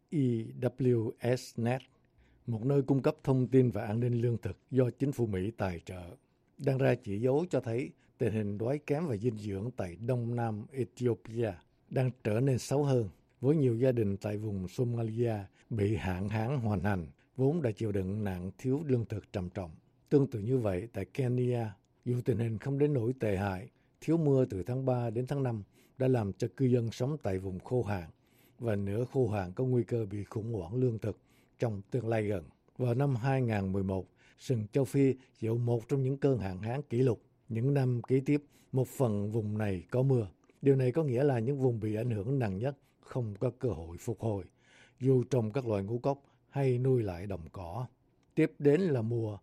FEWSnet, một nơi cung cấp thông tin và an ninh lương thực do chính phủ Mỹ tài trợ, đang ra chỉ dấu cho thấy tình hình đói kém và dinh dưỡng tại Đông Nam Ethiopia đang trở nên xấu hơn, với nhiều gia đình tại vùng Somalia bị hạn hán hoành hành, vốn đã chịu đựng nạn thiếu lương thực trầm trọng. Tương tự như vậy, tại Kenya, dù tình hình không đến nỗi tệ hại, thiếu mưa từ tháng 3 đến tháng 5 đã làm cho cư dân sống tại vùng khô hạn và nửa khô hạn có nguy cơ bị khủng hoảng lương thực trong tương lai gần. Vào năm 2011, sừng châu Phi chịu một trong những cơn hạn hán kỷ lục. Những năm kế tiếp, một phần vùng này có mưa. Điều này có nghĩa là những vùng bị ảnh hưởng nặng nhất không có cơ hội phục hồi, dù trồng các loại ngũ cốc hay nuôi lại đồng cỏ. Tiếp đến là mùa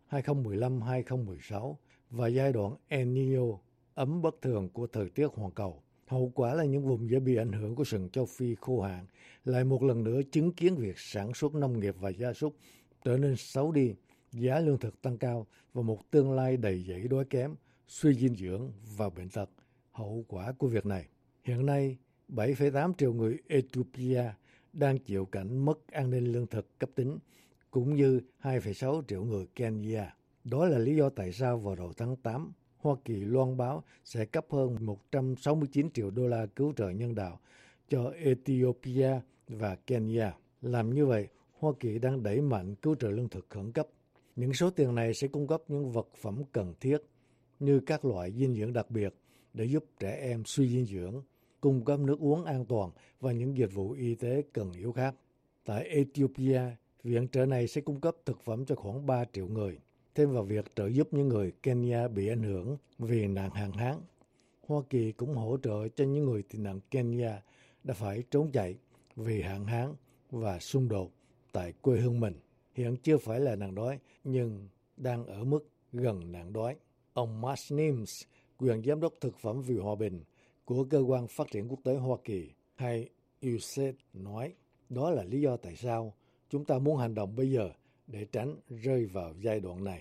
2015-2016 và giai đoạn El Niño, ấm bất thường của thời tiết hoàn cầu. Hậu quả là những vùng dễ bị ảnh hưởng của sừng châu Phi khô hạn lại một lần nữa chứng kiến việc sản xuất nông nghiệp và gia súc trở nên xấu đi, giá lương thực tăng cao và một tương lai đầy dẫy đói kém, suy dinh dưỡng và bệnh tật. Hậu quả của việc này, hiện nay 7,8 triệu người Ethiopia đang chịu cảnh mất an ninh lương thực cấp tính, cũng như 2,6 triệu người Kenya. Đó là lý do tại sao vào đầu tháng 8, Hoa Kỳ loan báo sẽ cấp hơn 169 triệu đô la cứu trợ nhân đạo cho Ethiopia và Kenya. Làm như vậy, Hoa Kỳ đang đẩy mạnh cứu trợ lương thực khẩn cấp. Những số tiền này sẽ cung cấp những vật phẩm cần thiết như các loại dinh dưỡng đặc biệt để giúp trẻ em suy dinh dưỡng, cung cấp nước uống an toàn và những dịch vụ y tế cần yếu khác. Tại Ethiopia, viện trợ này sẽ cung cấp thực phẩm cho khoảng 3 triệu người. Thêm vào việc trợ giúp những người Kenya bị ảnh hưởng vì nạn hạn hán, Hoa Kỳ cũng hỗ trợ cho những người tị nạn Kenya đã phải trốn chạy vì hạn hán và xung đột tại quê hương mình. Hiện chưa phải là nạn đói, nhưng đang ở mức gần nạn đói. Ông Mark Nims, quyền giám đốc thực phẩm vì hòa bình của Cơ quan Phát triển Quốc tế Hoa Kỳ, hay USAID, nói, đó là lý do tại sao chúng ta muốn hành động bây giờ để tránh rơi vào giai đoạn này.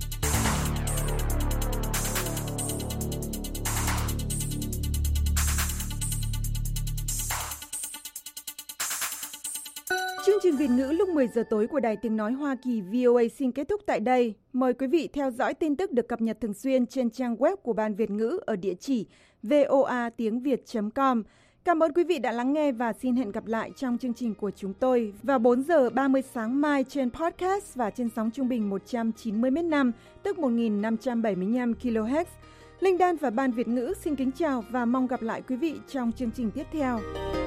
Chương trình Việt ngữ lúc 10 giờ tối của Đài Tiếng Nói Hoa Kỳ VOA xin kết thúc tại đây. Mời quý vị theo dõi tin tức được cập nhật thường xuyên trên trang web của Ban Việt ngữ ở địa chỉ voatiengviet.com. Cảm ơn quý vị đã lắng nghe và xin hẹn gặp lại trong chương trình của chúng tôi vào 4 giờ 30 sáng mai trên podcast và trên sóng trung bình 190 m5, tức 1.575 kHz. Linh Đan và Ban Việt ngữ xin kính chào và mong gặp lại quý vị trong chương trình tiếp theo.